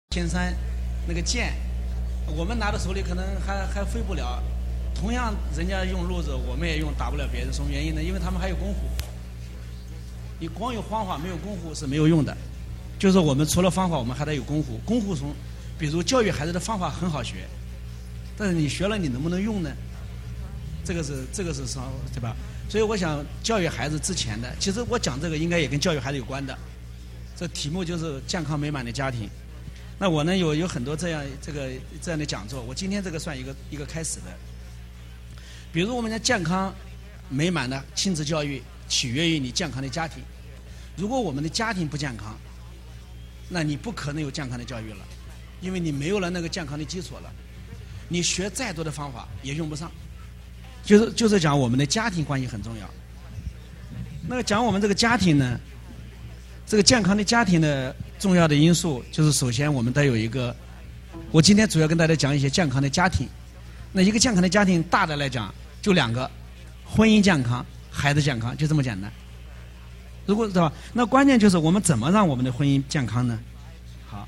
天山那个箭，我们拿到手里可能还飞不了，同样人家用路子，我们也用，打不了别人，什么原因呢？因为他们还有功夫。你光有方法没有功夫是没有用的，就是我们除了方法，我们还得有功夫。功夫从，比如教育孩子的方法很好学，但是你学了你能不能用呢？这个是对吧？所以我想教育孩子之前的，其实我讲这个应该也跟教育孩子有关的。这题目就是健康美满的家庭。那我呢有很多这样的讲座，我今天这个算一个开始的。比如我们的健康美满的亲子教育取决于你健康的家庭。如果我们的家庭不健康，那你不可能有健康的教育了，因为你没有了那个健康的基础了，你学再多的方法也用不上。就是讲我们的家庭关系很重要。那讲我们这个家庭呢，这个健康的家庭的重要的因素，就是首先我们得有一个，我今天主要跟大家讲一些健康的家庭。那一个健康的家庭大的来讲就两个，婚姻健康，孩子健康，就这么简单。如果对吧？那关键就是我们怎么让我们的婚姻健康呢？好。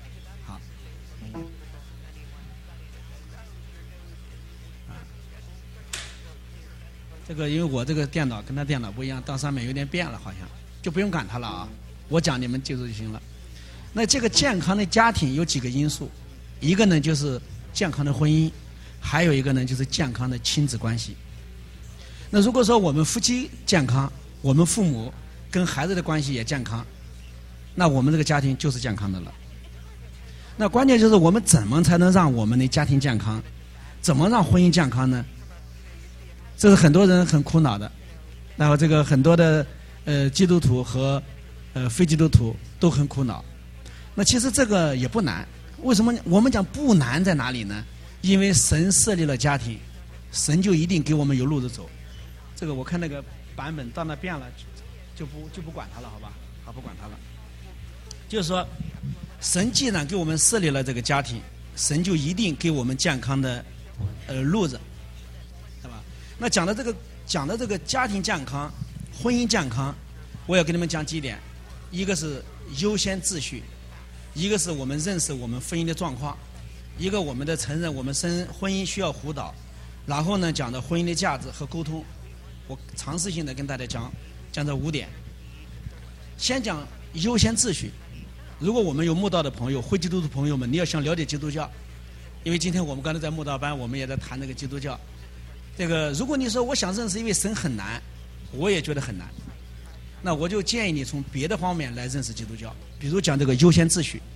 这个因为我这个电脑跟他电脑不一样，到上面有点变了，好像就不用管它了啊。我讲你们记住就行了。那这个健康的家庭有几个因素，一个呢就是健康的婚姻，还有一个呢就是健康的亲子关系。那如果说我们夫妻健康，我们父母跟孩子的关系也健康，那我们这个家庭就是健康的了。那关键就是我们怎么才能让我们的家庭健康，怎么让婚姻健康呢？这是很多人很苦恼的。然后这个很多的基督徒和非基督徒都很苦恼。那其实这个也不难，为什么我们讲不难在哪里呢？因为神设立了家庭，神就一定给我们有路子走。这个我看那个版本到那变了，就不管它了，好吧？好，不管它了。就是说，神既然给我们设立了这个家庭，神就一定给我们健康的路子，对吧？那讲的这个家庭健康、婚姻健康，我要跟你们讲几点。一个是优先秩序，一个是我们认识我们婚姻的状况，一个我们的承认我们婚姻需要辅导，然后呢讲的婚姻的价值和沟通。我尝试性的跟大家讲这5点。先讲优先秩序。如果我们有慕道的朋友、非基督徒朋友们，你要想了解基督教，因为今天我们刚才在慕道班，我们也在谈这个基督教。这个如果你说我想认识一位神很难，我也觉得很难。那我就建议你从别的方面来认识基督教，比如讲这个优先秩序。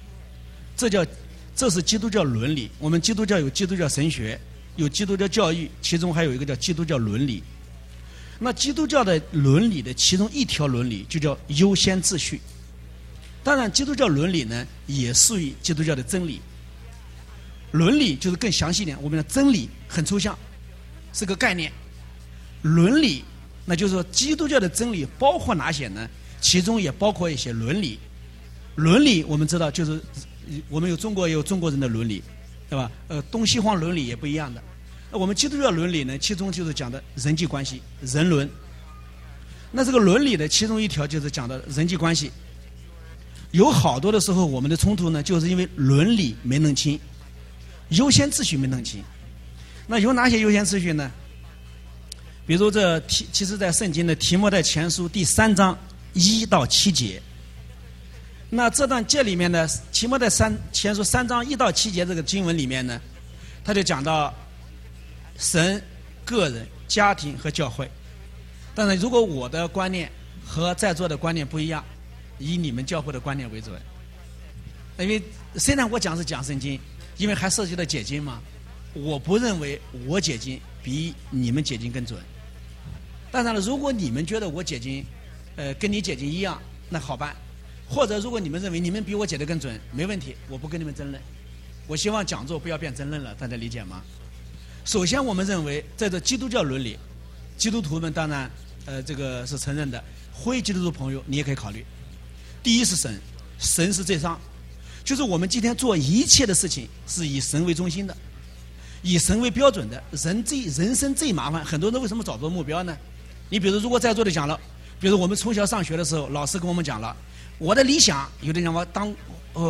这是基督教伦理。我们基督教有基督教神学，有基督教教育，其中还有一个叫基督教伦理。那基督教的伦理的其中一条伦理就叫优先秩序。当然基督教伦理呢也属于基督教的真理。伦理就是更详细一点，我们的真理很抽象，是个概念。伦理那就是说基督教的真理包括哪些呢？其中也包括一些伦理。伦理我们知道就是我们中国也有中国人的伦理，对吧？东西方伦理也不一样的。我们基督教伦理呢，其中就是讲的人际关系，人伦。那这个伦理的其中一条就是讲的人际关系。有好多的时候我们的冲突呢，就是因为伦理没弄清，优先秩序没弄清。那有哪些优先秩序呢？比如其实在圣经的提摩太前书第3章1到7节。那这里面呢，提摩太前书3章1到7节这个经文里面呢，他就讲到神、个人、家庭和教会。当然如果我的观念和在座的观念不一样，以你们教会的观念为准。因为虽然我讲是讲圣经，因为还涉及到解经嘛，我不认为我解经比你们解经更准。当然了，如果你们觉得我解经跟你解经一样，那好办。或者如果你们认为你们比我解得更准，没问题，我不跟你们争论。我希望讲座不要变争论了，大家理解吗？首先我们认为在这基督教伦理，基督徒们当然这个是承认的，非基督徒朋友你也可以考虑。第一是神，神是最上，就是我们今天做一切的事情是以神为中心的，以神为标准的。人生最麻烦，很多人为什么找不到目标呢？你比如如果在座的讲了，比如我们从小上学的时候，老师跟我们讲了，我的理想有的人讲我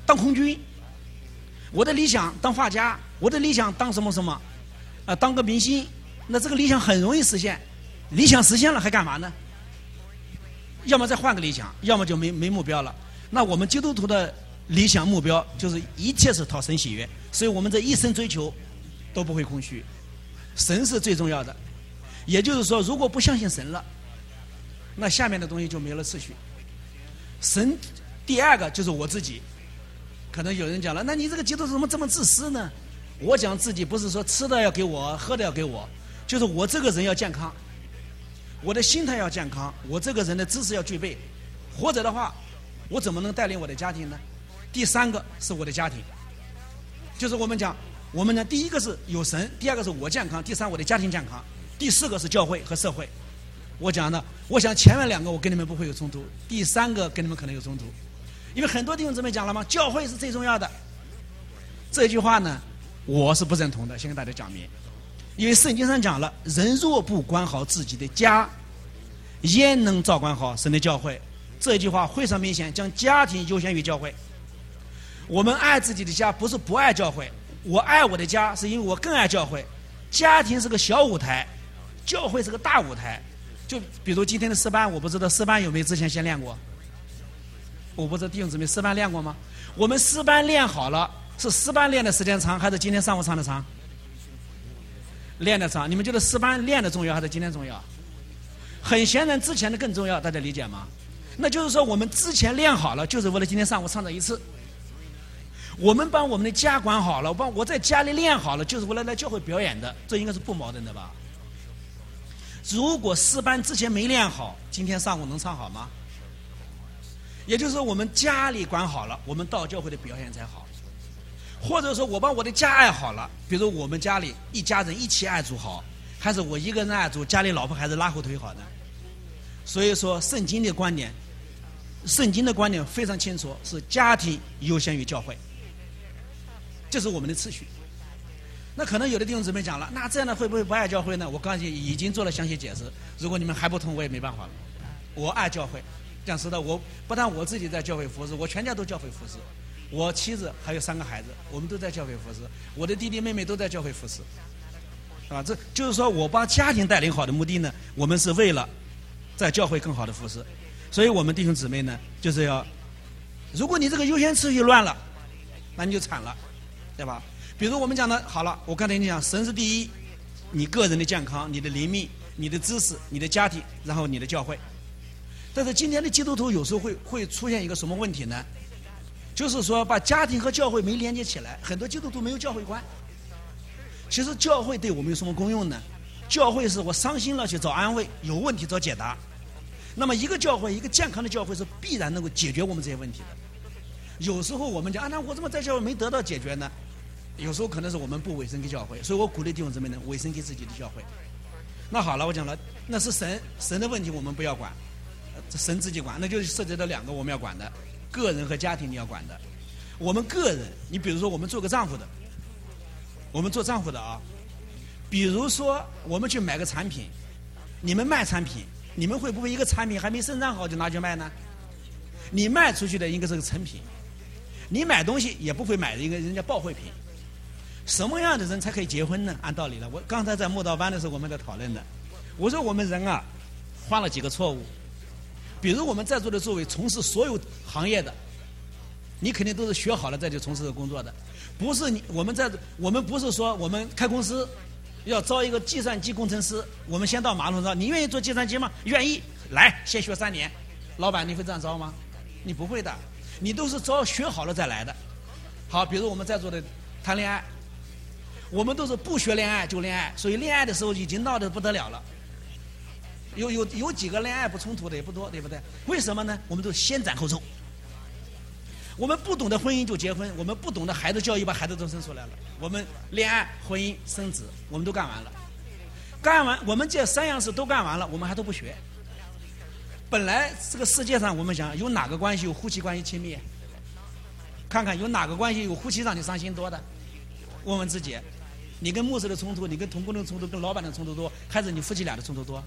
当空军，我的理想当画家，我的理想当什么什么，当个明星，那这个理想很容易实现。理想实现了还干嘛呢？要么再换个理想，要么就没目标了。那我们基督徒的理想目标就是一切是讨神喜悦，所以我们这一生追求都不会空虚，神是最重要的。也就是说，如果不相信神了，那下面的东西就没了次序。神第二个就是我自己。可能有人讲了，那你这个基督徒怎么这么自私呢？我讲自己不是说吃的要给我，喝的要给我，就是我这个人要健康，我的心态要健康，我这个人的知识要具备，或者的话，我怎么能带领我的家庭呢？第三个是我的家庭，就是我们讲，我们呢，第一个是有神，第二个是我健康，第三我的家庭健康，第四个是教会和社会。我讲呢，我想前面两个我跟你们不会有冲突，第三个跟你们可能有冲突，因为很多弟兄姊妹讲了嘛，教会是最重要的。这句话呢，我是不认同的，先跟大家讲明。因为圣经上讲了，人若不管好自己的家，焉能照管好神的教会？这句话非常明显，将家庭优先于教会。我们爱自己的家，不是不爱教会。我爱我的家，是因为我更爱教会。家庭是个小舞台，教会是个大舞台。就比如今天的诗班，我不知道诗班有没有之前先练过。我不知道弟兄姊妹诗班练过吗？我们诗班练好了，是诗班练的时间长，还是今天上午唱的长？练的长。你们觉得诗班练的重要还是今天重要？很显然之前的更重要，大家理解吗？那就是说我们之前练好了，就是为了今天上午唱这一次。我们把我们的家管好了，我在家里练好了，就是为了来教会表演的，这应该是不矛盾的吧？如果诗班之前没练好，今天上午能唱好吗？也就是说，我们家里管好了，我们到教会的表现才好。或者说我把我的家爱好了，比如我们家里一家人一起爱主好，还是我一个人爱主，家里老婆孩子拉后腿好呢？所以说，圣经的观点非常清楚，是家庭优先于教会，这是我们的次序。那可能有的弟兄姊妹讲了，那这样的会不会不爱教会呢？我刚才已经做了详细解释，如果你们还不同，我也没办法了。我爱教会，讲实的，我不但我自己在教会服侍，我全家都教会服侍，我妻子还有3个孩子，我们都在教会服侍，我的弟弟妹妹都在教会服侍，啊，这就是说我把家庭带领好的目的呢，我们是为了在教会更好的服侍。所以我们弟兄姊妹呢，就是要，如果你这个优先次序乱了，那你就惨了，对吧？比如我们讲的好了，我刚才跟你讲，神是第一，你个人的健康、你的灵命、你的知识、你的家庭，然后你的教会。但是今天的基督徒有时候会出现一个什么问题呢？就是说把家庭和教会没连接起来，很多基督徒没有教会观。其实教会对我们有什么功用呢？教会是我伤心了去找安慰，有问题找解答。那么一个教会，一个健康的教会是必然能够解决我们这些问题的。有时候我们讲那我怎么在教会没得到解决呢？有时候可能是我们不委身给教会，所以我鼓励弟兄姊妹呢委身给自己的教会。那好了，我讲了，那是神的问题，我们不要管，神自己管，那就涉及到2个我们要管的，个人和家庭你要管的。我们个人，你比如说我们做个丈夫的，我们做丈夫的啊，比如说我们去买个产品，你们卖产品，你们会不会一个产品还没生产好就拿去卖呢？你卖出去的应该是个成品，你买东西也不会买一个人家报废品。什么样的人才可以结婚呢？按道理了，我刚才在慕道班的时候我们在讨论的，我说我们人啊犯了几个错误。比如我们在座的诸位从事所有行业的，你肯定都是学好了再去从事工作的，不是我们不是说我们开公司要招一个计算机工程师，我们先到马路上，你愿意做计算机吗？愿意，来先学3年。老板你会这样招吗？你不会的，你都是招学好了再来的。好，比如我们在座的谈恋爱，我们都是不学恋爱就恋爱，所以恋爱的时候已经闹得不得了了。有几个恋爱不冲突的也不多，对不对？为什么呢？我们都先斩后奏。我们不懂得婚姻就结婚，我们不懂得孩子教育把孩子都生出来了。我们恋爱、婚姻、生子，我们都干完了。干完我们这3样事都干完了，我们还都不学。本来这个世界上我们想有哪个关系有夫妻关系亲密？看看有哪个关系有夫妻让你伤心多的？问问自己，你跟牧师的冲突，你跟同工的冲突，跟老板的冲突多，还是你夫妻俩的冲突多？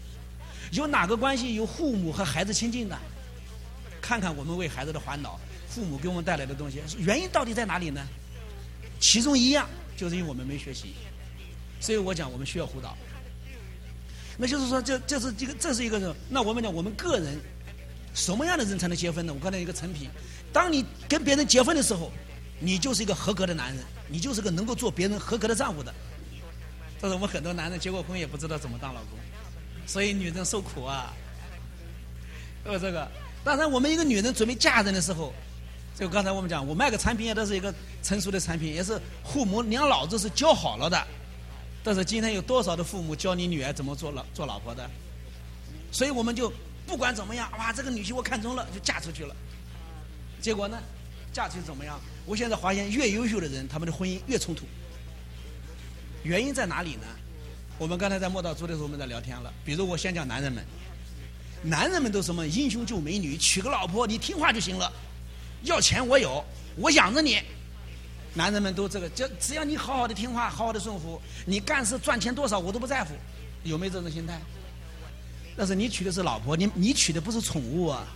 有哪个关系有父母和孩子亲近的？看看我们为孩子的烦恼， 父母给我们带来的东西，原因到底在哪里呢？其中一样就是因为我们没学习，所以我讲我们需要辅导。那就是说，这是一个，那我们讲我们个人什么样的人才能结婚呢？我刚才一个成品，当你跟别人结婚的时候，你就是一个合格的男人，你就是个能够做别人合格的丈夫的。但是我们很多男人结过婚也不知道怎么当老公，所以女人受苦啊。这个，当然我们一个女人准备嫁人的时候，就刚才我们讲，我卖个产品也都是一个成熟的产品，也是父母娘老子是教好了的。但是今天有多少的父母教你女儿怎么做老婆的？所以我们就不管怎么样，哇，这个女婿我看中了，就嫁出去了。结果呢，嫁出去怎么样？我现在发现越优秀的人，他们的婚姻越冲突。原因在哪里呢？我们刚才在莫道珠的时候我们在聊天了。比如我先讲男人们，男人们都什么英雄救美女，娶个老婆你听话就行了，要钱我有，我养着你。男人们都这个，只要你好好的听话，好好的顺服，你干事赚钱多少我都不在乎，有没有这种心态？但是你娶的是老婆，你娶的不是宠物啊！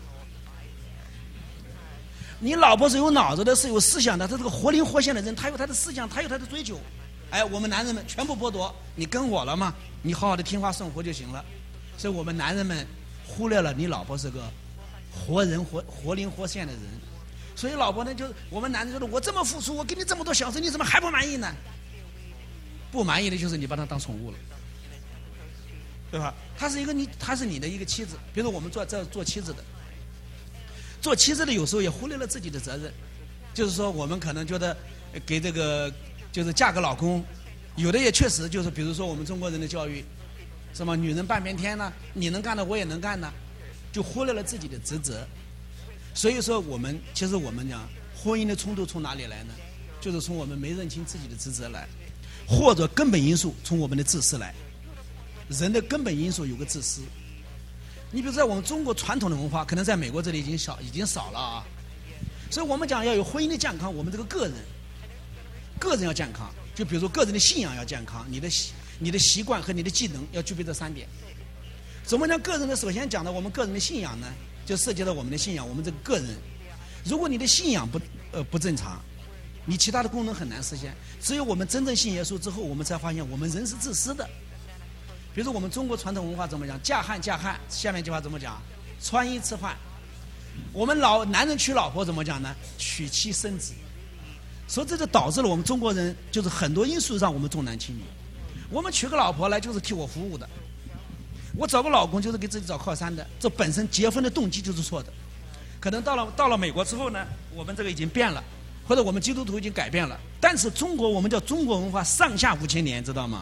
你老婆是有脑子的，是有思想的，她是个活灵活现的人，她有她的思想，她有她的追求。哎，我们男人们全部剥夺，你跟我了吗？你好好的听话顺服就行了。所以我们男人们忽略了你老婆是个活人活灵活现的人。所以老婆呢，就我们男人说的，我这么付出，我给你这么多小事，你怎么还不满意呢？不满意的就是你把她当宠物了，对吧？她是你的一个妻子。比如说我们做妻子的，做妻子的有时候也忽略了自己的责任，就是说我们可能觉得给这个就是嫁个老公，有的也确实就是，比如说我们中国人的教育，什么女人半边天呢，你能干的我也能干呢，就忽略了自己的职责。所以说其实我们讲婚姻的冲突从哪里来呢？就是从我们没认清自己的职责来，或者根本因素从我们的自私来。人的根本因素有个自私。你比如在我们中国传统的文化，可能在美国这里已经少了啊。所以我们讲要有婚姻的健康，我们这个个人要健康。就比如说个人的信仰要健康，你的习惯和你的技能要具备这3点。怎么讲个人呢？首先讲的我们个人的信仰呢，就涉及到我们的信仰，我们这个个人，如果你的信仰不正常，你其他的功能很难实现。只有我们真正信耶稣之后，我们才发现我们人是自私的。比如说我们中国传统文化怎么讲？嫁汉，下面一句话怎么讲？穿衣吃饭。我们男人娶老婆怎么讲呢？娶妻生子。所以这就导致了我们中国人就是很多因素让我们重男轻女。我们娶个老婆来就是替我服务的，我找个老公就是给自己找靠山的，这本身结婚的动机就是错的。可能到了美国之后呢，我们这个已经变了，或者我们基督徒已经改变了。但是我们叫中国文化上下5000年，知道吗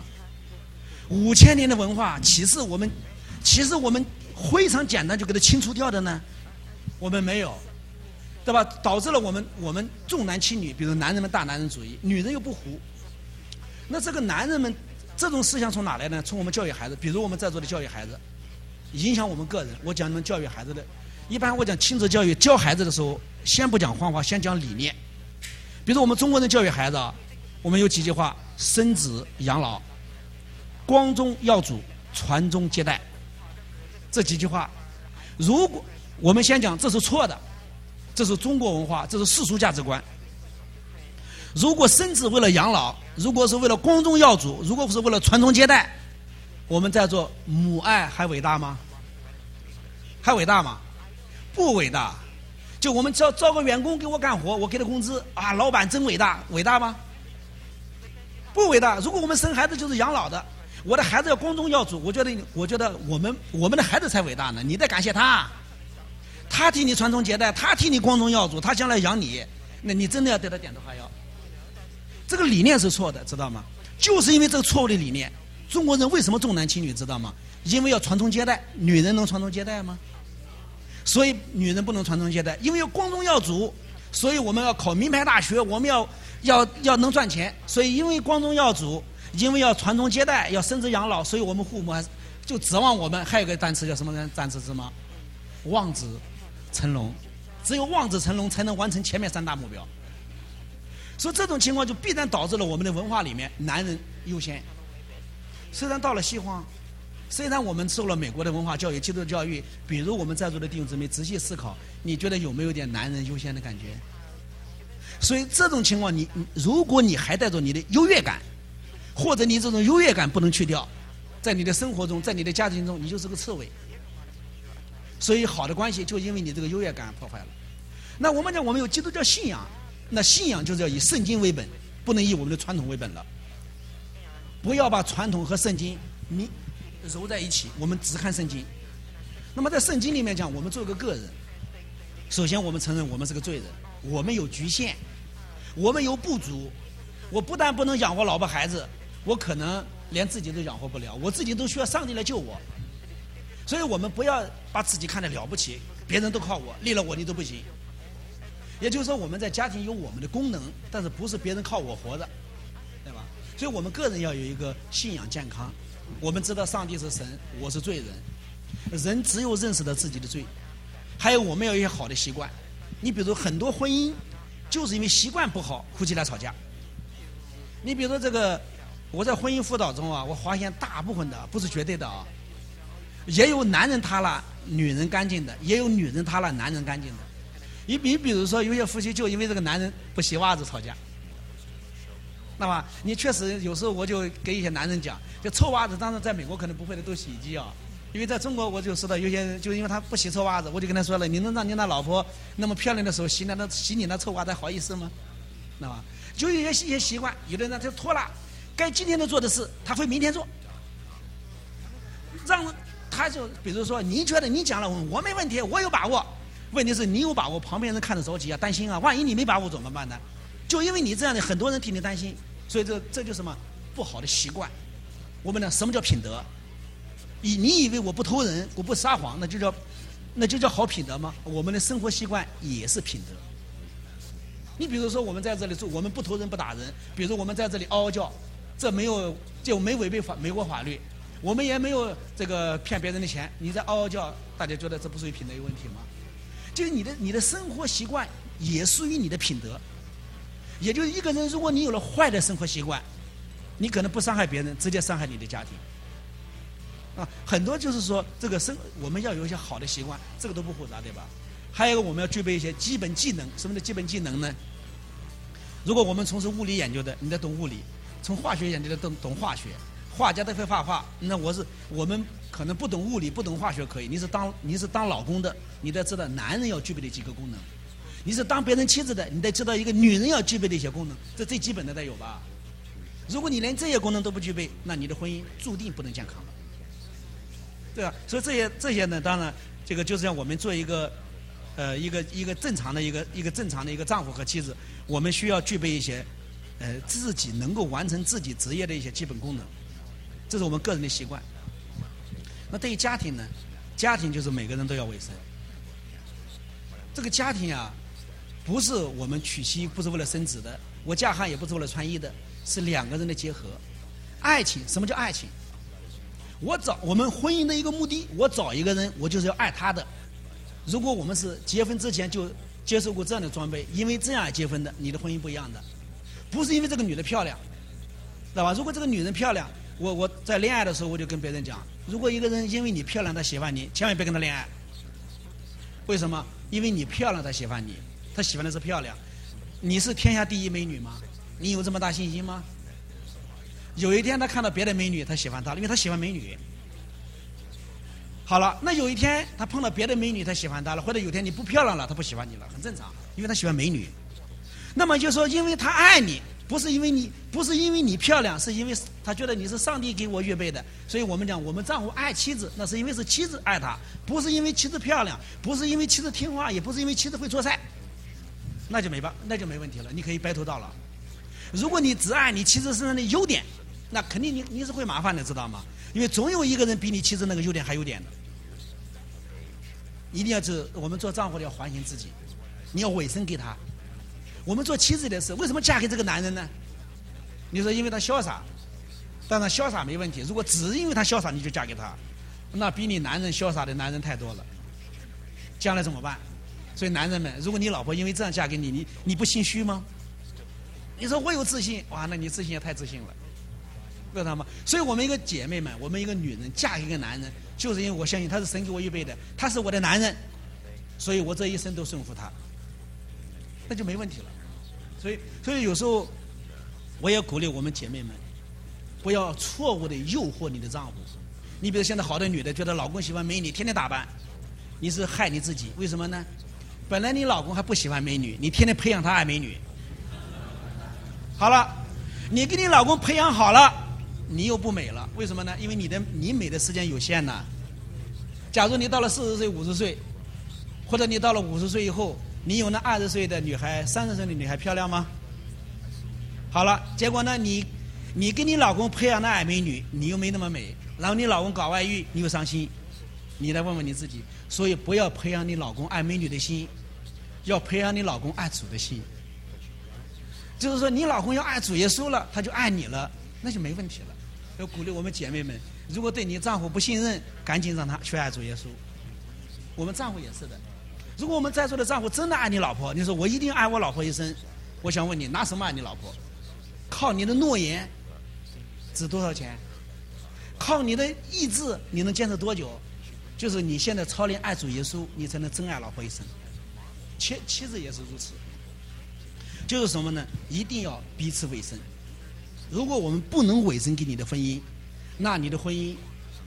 ？5000年的文化，其实我们非常简单就给它清除掉的呢，我们没有，对吧？导致了我们重男轻女，比如男人们大男人主义，女人又不服。那这个男人们这种思想从哪来呢？从我们教育孩子，比如我们在座的教育孩子，影响我们个人。我讲你们教育孩子的，一般我讲亲子教育，教孩子的时候，先不讲谎话，先讲理念。比如我们中国人教育孩子啊，我们有几句话：生子养老，光宗耀祖，传宗接代。这几句话，如果我们先讲这是错的，这是中国文化，这是世俗价值观。如果生子为了养老，如果是为了光宗耀祖，如果是为了传宗接代，我们在做母爱还伟大吗？还伟大吗？不伟大。就我们招个员工给我干活，我给他工资啊，老板真伟大，伟大吗？不伟大。如果我们生孩子就是养老的，我的孩子要光宗耀祖，我觉得我们的孩子才伟大呢。你得感谢他，他替你传宗接代，他替你光宗耀祖，他将来养你，那你真的要对他点头哈腰。这个理念是错的，知道吗？就是因为这个错误的理念，中国人为什么重男轻女，知道吗？因为要传宗接代，女人能传宗接代吗？所以女人不能传宗接代，因为要光宗耀祖，所以我们要考名牌大学，我们要能赚钱，所以因为光宗耀祖，因为要传宗接代，要生子养老，所以我们父母就指望我们。还有个单词叫什么单词是吗？望子成龙，只有望子成龙才能完成前面3大目标。所以这种情况就必然导致了我们的文化里面男人优先。虽然到了西方， 虽然我们受了美国的文化教育、基督教育，比如我们在座的弟兄姊妹仔细思考，你觉得有没有点男人优先的感觉？所以这种情况，如果你还带着你的优越感，或者你这种优越感不能去掉，在你的生活中，在你的家庭中，你就是个刺猬。所以好的关系就因为你这个优越感破坏了。那我们讲我们有基督教信仰，那信仰就是要以圣经为本，不能以我们的传统为本了。不要把传统和圣经揉在一起，我们只看圣经。那么在圣经里面讲，我们做一个个人，首先我们承认我们是个罪人，我们有局限，我们有不足。我不但不能养活老婆孩子，我可能连自己都养活不了，我自己都需要上帝来救我。所以我们不要把自己看得了不起，别人都靠我，离了我你都不行。也就是说，我们在家庭有我们的功能，但是不是别人靠我活的，对吧？所以我们个人要有一个信仰健康。我们知道上帝是神，我是罪人，人只有认识到自己的罪。还有我们要有一些好的习惯。你比如很多婚姻就是因为习惯不好，夫妻来吵架。你比如说这个，我在婚姻辅导中啊，我发现大部分的不是绝对的啊，也有男人塌了女人干净的，也有女人塌了男人干净的。你比如说有些夫妻就因为这个男人不洗袜子吵架，那么你确实有时候我就给一些男人讲，就臭袜子，当然在美国可能不会的都洗衣机啊，因为在中国我就知道有些人就因为他不洗臭袜子，我就跟他说了，你能让你那老婆那么漂亮的时候洗你那臭袜子好意思吗？那么就有一些习惯，有的人他拖了，该今天都做的事他会明天做，让他就比如说你觉得你讲了我没问题，我有把握。问题是你有把握，旁边人看着着急啊，担心啊，万一你没把握怎么办呢？就因为你这样的，很多人替你担心，所以这就是什么不好的习惯。我们呢，什么叫品德？你以为我不偷人，我不撒谎，那就叫好品德吗？我们的生活习惯也是品德。你比如说我们在这里住，我们不偷人不打人，比如我们在这里嗷嗷叫，这没违背美国法律，我们也没有这个骗别人的钱，你在嗷嗷叫，大家觉得这不属于品德有问题吗？就是你的生活习惯也属于你的品德。也就是一个人，如果你有了坏的生活习惯，你可能不伤害别人，直接伤害你的家庭。啊，很多就是说这个我们要有一些好的习惯，这个都不复杂，对吧？还有一个我们要具备一些基本技能。什么叫基本技能呢？如果我们从事物理研究的，你得懂物理；从化学研究的懂化学。画家都会画画，那我们可能不懂物理不懂化学可以，你是当老公的，你得知道男人要具备的几个功能；你是当别人妻子的，你得知道一个女人要具备的一些功能，这最基本的得有吧。如果你连这些功能都不具备，那你的婚姻注定不能健康了，对吧？所以这些呢，当然这个就是让我们做一个正常的一个正常的一个丈夫和妻子，我们需要具备一些自己能够完成自己职业的一些基本功能。这是我们个人的习惯。那对于家庭呢？家庭就是每个人都要卫生。这个家庭啊，不是我们娶妻不是为了生子的，我嫁汉也不是为了穿衣的，是两个人的结合。爱情，什么叫爱情？我们婚姻的一个目的，我找一个人，我就是要爱他的。如果我们是结婚之前就接受过这样的装备，因为这样结婚的，你的婚姻不一样的，不是因为这个女的漂亮，知道吧？如果这个女人漂亮，我在恋爱的时候我就跟别人讲，如果一个人因为你漂亮他喜欢你，千万别跟他恋爱。为什么？因为你漂亮他喜欢你，他喜欢的是漂亮。你是天下第一美女吗？你有这么大信心吗？有一天他看到别的美女，他喜欢她了，因为他喜欢美女。好了，那有一天他碰到别的美女，他喜欢她了，或者有一天你不漂亮了，他不喜欢你了，很正常，因为他喜欢美女。那么就说，因为他爱你，不是因为你漂亮，是因为他觉得你是上帝给我预备的。所以我们讲，我们丈夫爱妻子，那是因为是妻子爱他，不是因为妻子漂亮，不是因为妻子听话，也不是因为妻子会做菜，那就没问题了，你可以白头到老。如果你只爱你妻子身上的优点，那肯定你是会麻烦的，知道吗？因为总有一个人比你妻子那个优点还有点的。一定要我们做丈夫的要反省自己，你要委身给他。我们做妻子的是为什么嫁给这个男人呢？你说因为他潇洒，当然潇洒没问题。如果只是因为他潇洒你就嫁给他，那比你男人潇洒的男人太多了，将来怎么办？所以男人们，如果你老婆因为这样嫁给你，你不心虚吗？你说我有自信，哇，那你自信也太自信了， 知道吗？所以我们一个姐妹们，我们一个女人嫁给一个男人，就是因为我相信他是神给我预备的，他是我的男人，所以我这一生都顺服他，那就没问题了。所以有时候我也鼓励我们姐妹们，不要错误的诱惑你的丈夫。你比如现在好多女的觉得老公喜欢美女，天天打扮，你是害你自己。为什么呢？本来你老公还不喜欢美女，你天天培养他爱美女。好了，你给你老公培养好了，你又不美了，为什么呢？因为你美的时间有限呢。假如你到了40岁、50岁，或者你到了50岁以后，你有那20岁的女孩、30岁的女孩漂亮吗？好了，结果呢，你给你老公培养的爱美女，你又没那么美，然后你老公搞外遇，你又伤心，你来问问你自己。所以不要培养你老公爱美女的心，要培养你老公爱主的心。就是说，你老公要爱主耶稣了，他就爱你了，那就没问题了。要鼓励我们姐妹们，如果对你丈夫不信任，赶紧让他去爱主耶稣。我们丈夫也是的。如果我们在座的丈夫真的爱你老婆，你说我一定爱我老婆一生，我想问你，拿什么爱你老婆？靠你的诺言值多少钱？靠你的意志你能坚持多久？就是你现在操练爱主耶稣，你才能真爱老婆一生。妻子也是如此。就是什么呢？一定要彼此委身。如果我们不能委身给你的婚姻，那你的婚姻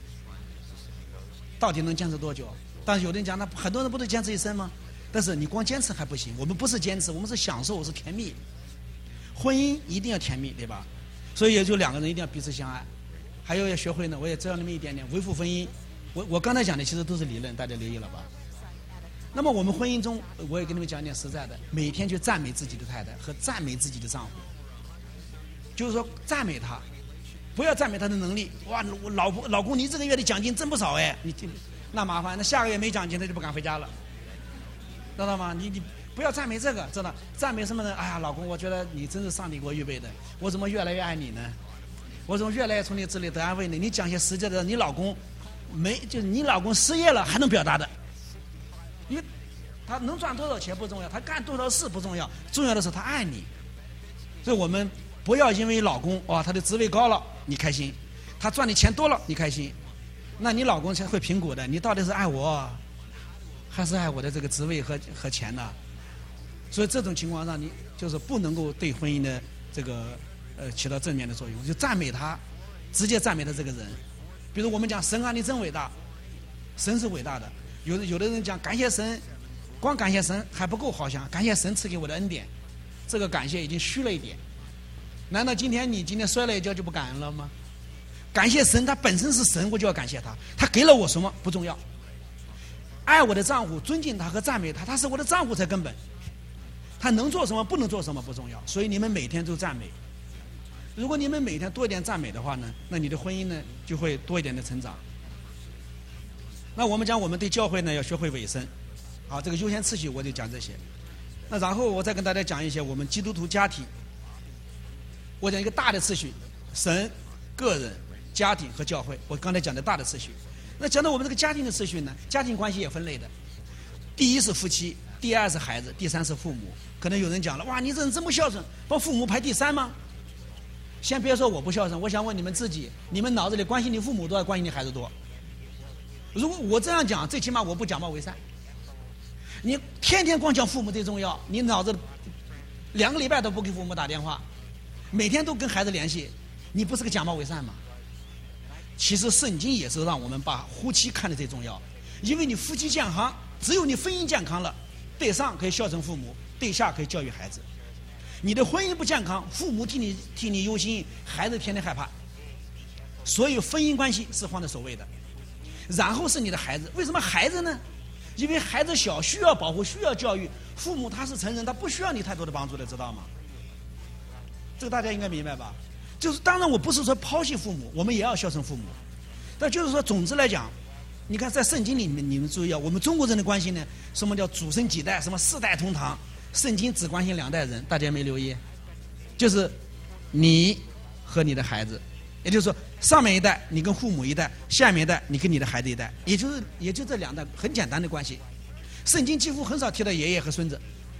到底能坚持多久？但是有的人讲，那很多人不都坚持一生吗？但是你光坚持还不行，我们不是坚持，我们是享受，是甜蜜。婚姻一定要甜蜜，对吧？所以也就两个人一定要彼此相爱。还有要学会呢，我也知道那么一点点维护婚姻。我刚才讲的其实都是理论，大家留意了吧？那么我们婚姻中，我也跟你们讲点实在的，每天去赞美自己的太太和赞美自己的丈夫，就是说赞美他，不要赞美他的能力。哇，老公你这个月的奖金真不少哎，你那麻烦，那下个月没奖金他就不敢回家了，知道吗？你不要赞美这个，知道？赞美什么呢？哎呀，老公，我觉得你真是上帝给我预备的，我怎么越来越爱你呢？我怎么越来越从你这里得安慰呢？你讲些实际的，你老公就是你老公失业了还能表达的。因为他能赚多少钱不重要，他干多少事不重要，重要的是他爱你。所以我们不要因为老公他的职位高了你开心，他赚的钱多了你开心，那你老公才会评估的，你到底是爱我还是爱我的这个职位和钱呢？所以这种情况上，你就是不能够对婚姻的这个起到正面的作用，就赞美他，直接赞美他这个人。比如我们讲神啊，你真伟大，神是伟大的。有的人讲感谢神，光感谢神还不够，好像感谢神赐给我的恩典，这个感谢已经虚了一点。难道你今天摔了一跤就不感恩了吗？感谢神，他本身是神，我就要感谢他，他给了我什么不重要。爱我的丈夫，尊敬他和赞美他，他是我的丈夫才根本。他能做什么不能做什么不重要，所以你们每天都赞美。如果你们每天多一点赞美的话呢，那你的婚姻呢就会多一点的成长。那我们讲，我们对教会呢要学会委身，好，这个优先次序我就讲这些。那然后我再跟大家讲一些我们基督徒家庭，我讲一个大的次序：神、个人、家庭和教会。我刚才讲的大的次序。那讲到我们这个家庭的次序呢，家庭关系也分类的。第一是夫妻，第二是孩子，第三是父母。可能有人讲了，哇，你这人真不孝顺，把父母排第三吗？先别说我不孝顺，我想问你们自己，你们脑子里关心你父母多还是关心你孩子多？如果我这样讲，最起码我不假冒为善。你天天光讲父母最重要，你脑子2个礼拜都不给父母打电话，每天都跟孩子联系，你不是个假冒为善吗？其实圣经也是让我们把夫妻看得最重要，因为你夫妻健康，只有你婚姻健康了，对上可以孝顺父母，对下可以教育孩子。你的婚姻不健康，父母替你忧心，孩子天天害怕。所以婚姻关系是放在首位的，然后是你的孩子。为什么孩子呢？因为孩子小，需要保护，需要教育。父母他是成人，他不需要你太多的帮助的，知道吗？这个大家应该明白吧？就是当然我不是说抛弃父母，我们也要孝顺父母，但就是说总之来讲，你看在圣经里面，你们注意啊，我们中国人的关系呢，什么叫祖孙几代，什么4代同堂，圣经只关心2代人，大家没留意？就是你和你的孩子，也就是说上面一代你跟父母一代，下面一代你跟你的孩子一代，也就这2代，很简单的关系。圣经几乎很少提到爷爷和孙子，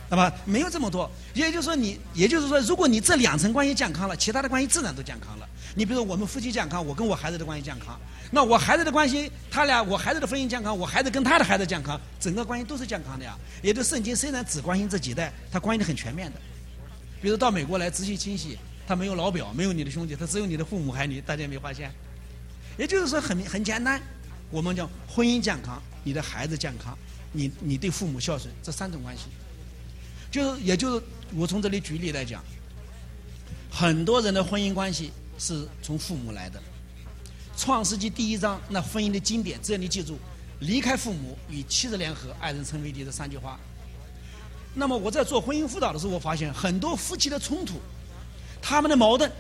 对吧？没有这么多。也就是说，如果你这2层关系健康了，其他的关系自然都健康了。你比如说我们夫妻健康，我跟我孩子的关系健康，那我孩子的关系，我孩子的婚姻健康，我孩子跟他的孩子健康，整个关系都是健康的呀。也就圣经虽然只关心这几代，他关心的很全面的。比如到美国来直系亲戚，他没有老表，没有你的兄弟，他只有你的父母还有你，大家有没有发现？也就是说很简单，我们叫婚姻健康，你的孩子健康，你对父母孝顺，这3种关系。也就是我从这里举例来讲，很多人的婚姻关系是从父母来的。创世纪第1章那婚姻的经典，只要你记住，离开父母与妻子联合，爱人成为一体这3句话。那么我在做婚姻辅导的时候，我发现很多夫妻的冲突，他们的矛盾，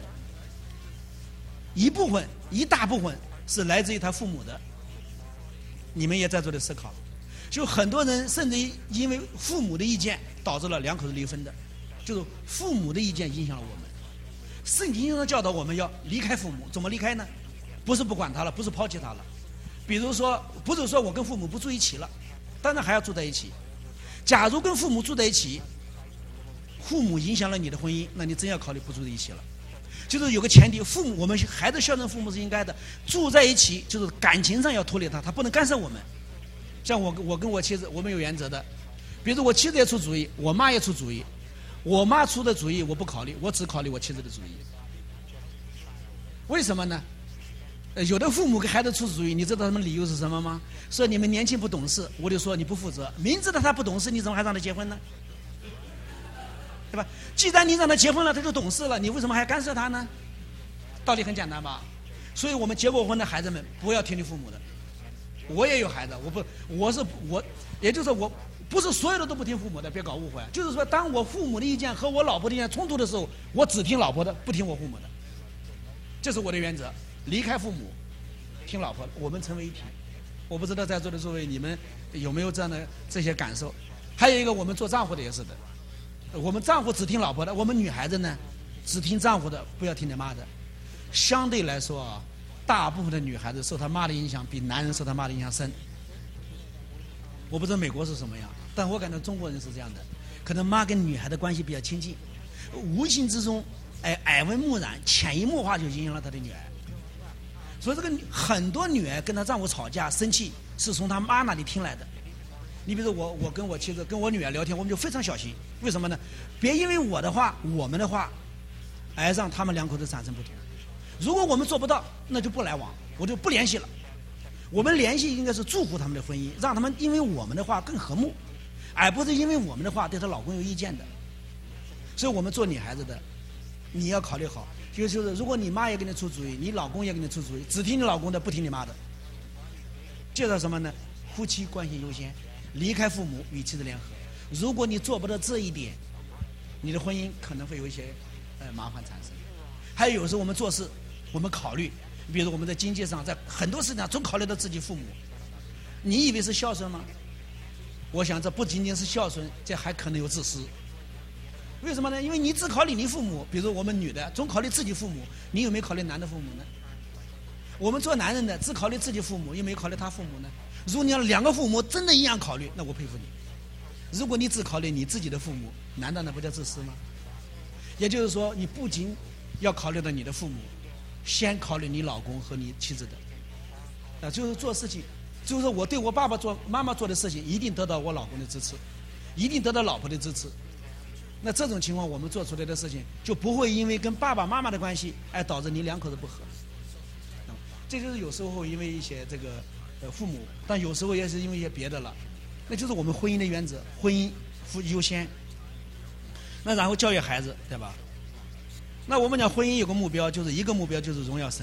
一大部分是来自于他父母的。你们也在做的思考，就很多人甚至因为父母的意见导致了2口子离婚的，就是父母的意见影响了我们。圣经上教导我们要离开父母，怎么离开呢？不是不管他了，不是抛弃他了。比如说，不是说我跟父母不住一起了，当然还要住在一起。假如跟父母住在一起，父母影响了你的婚姻，那你真要考虑不住在一起了。就是有个前提，我们孩子孝顺父母是应该的，住在一起就是感情上要脱离他不能干涉我们。像我跟我妻子，我们有原则的。比如我妻子也出主意，我妈也出主意，我妈出的主意我不考虑，我只考虑我妻子的主意。为什么呢？有的父母给孩子出主意，你知道他们理由是什么吗？说你们年轻不懂事，我就说你不负责。明知道他不懂事，你怎么还让他结婚呢？对吧？既然你让他结婚了，他就懂事了，你为什么还干涉他呢？道理很简单吧？所以我们结过婚的孩子们不要听你父母的。我也有孩子，也就是说我不是所有的都不听父母的，别搞误会。就是说，当我父母的意见和我老婆的意见冲突的时候，我只听老婆的，不听我父母的。这是我的原则。离开父母，听老婆，我们成为一体。我不知道在座的诸位你们有没有这样的这些感受？还有一个，我们做丈夫的也是的，我们丈夫只听老婆的，我们女孩子呢只听丈夫的，不要听你妈的。相对来说啊，大部分的女孩子受她妈的影响比男人受她妈的影响深。我不知道美国是什么样，但我感觉中国人是这样的，可能妈跟女孩的关系比较亲近，无形之中耳闻目染，潜移默化就影响了她的女儿。所以这个很多女儿跟她丈夫吵架生气，是从她妈那里听来的。你比如说我跟我妻子跟我女儿聊天，我们就非常小心。为什么呢？别因为我们的话，而让他们2口子产生不同。如果我们做不到，那就不来往，我就不联系了。我们联系应该是祝福他们的婚姻，让他们因为我们的话更和睦，而不是因为我们的话对她老公有意见的。所以我们做女孩子的，你要考虑好，就是如果你妈也给你出主意，你老公也给你出主意，只听你老公的，不听你妈的。介绍什么呢？夫妻关系优先，离开父母与妻子联合。如果你做不到这一点，你的婚姻可能会有一些麻烦产生。还有时候我们做事，我们考虑，比如我们在经济上，在很多事情上总考虑到自己父母。你以为是孝顺吗？我想这不仅仅是孝顺，这还可能有自私。为什么呢？因为你只考虑你父母，比如我们女的总考虑自己父母，你有没有考虑男的父母呢？我们做男人的只考虑自己父母，有没有考虑他父母呢？如果你要2个父母真的一样考虑，那我佩服你。如果你只考虑你自己的父母，难道那不叫自私吗？也就是说，你不仅要考虑到你的父母，先考虑你老公和你妻子的。就是做事情，就是说我对我爸爸妈妈做的事情，一定得到我老公的支持，一定得到老婆的支持。那这种情况，我们做出来的事情就不会因为跟爸爸妈妈的关系，导致你2口子不和。这就是有时候因为一些这个父母，但有时候也是因为一些别的了。那就是我们婚姻的原则，婚姻优先。那然后教育孩子，对吧？那我们讲婚姻有个目标，就是一个目标就是荣耀神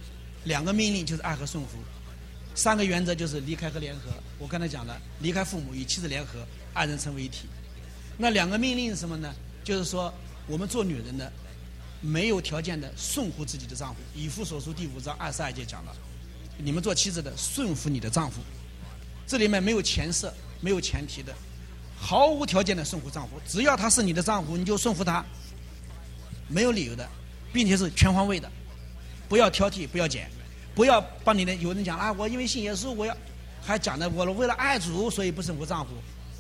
，2个命令就是爱和顺服，3个原则就是离开和联合。我刚才讲了，离开父母与妻子联合，爱人成为一体。那2个命令是什么呢？就是说我们做女人的没有条件的顺服自己的丈夫。以弗所书第5章22节讲了，你们做妻子的顺服你的丈夫，这里面没有前设，没有前提的，毫无条件的顺服丈夫，只要他是你的丈夫，你就顺服他，没有理由的，并且是全方位的，不要挑剔，不要减，不要帮你的。有人讲啊，我因为信耶稣，我要还讲的我为了爱主，所以不顺服丈夫，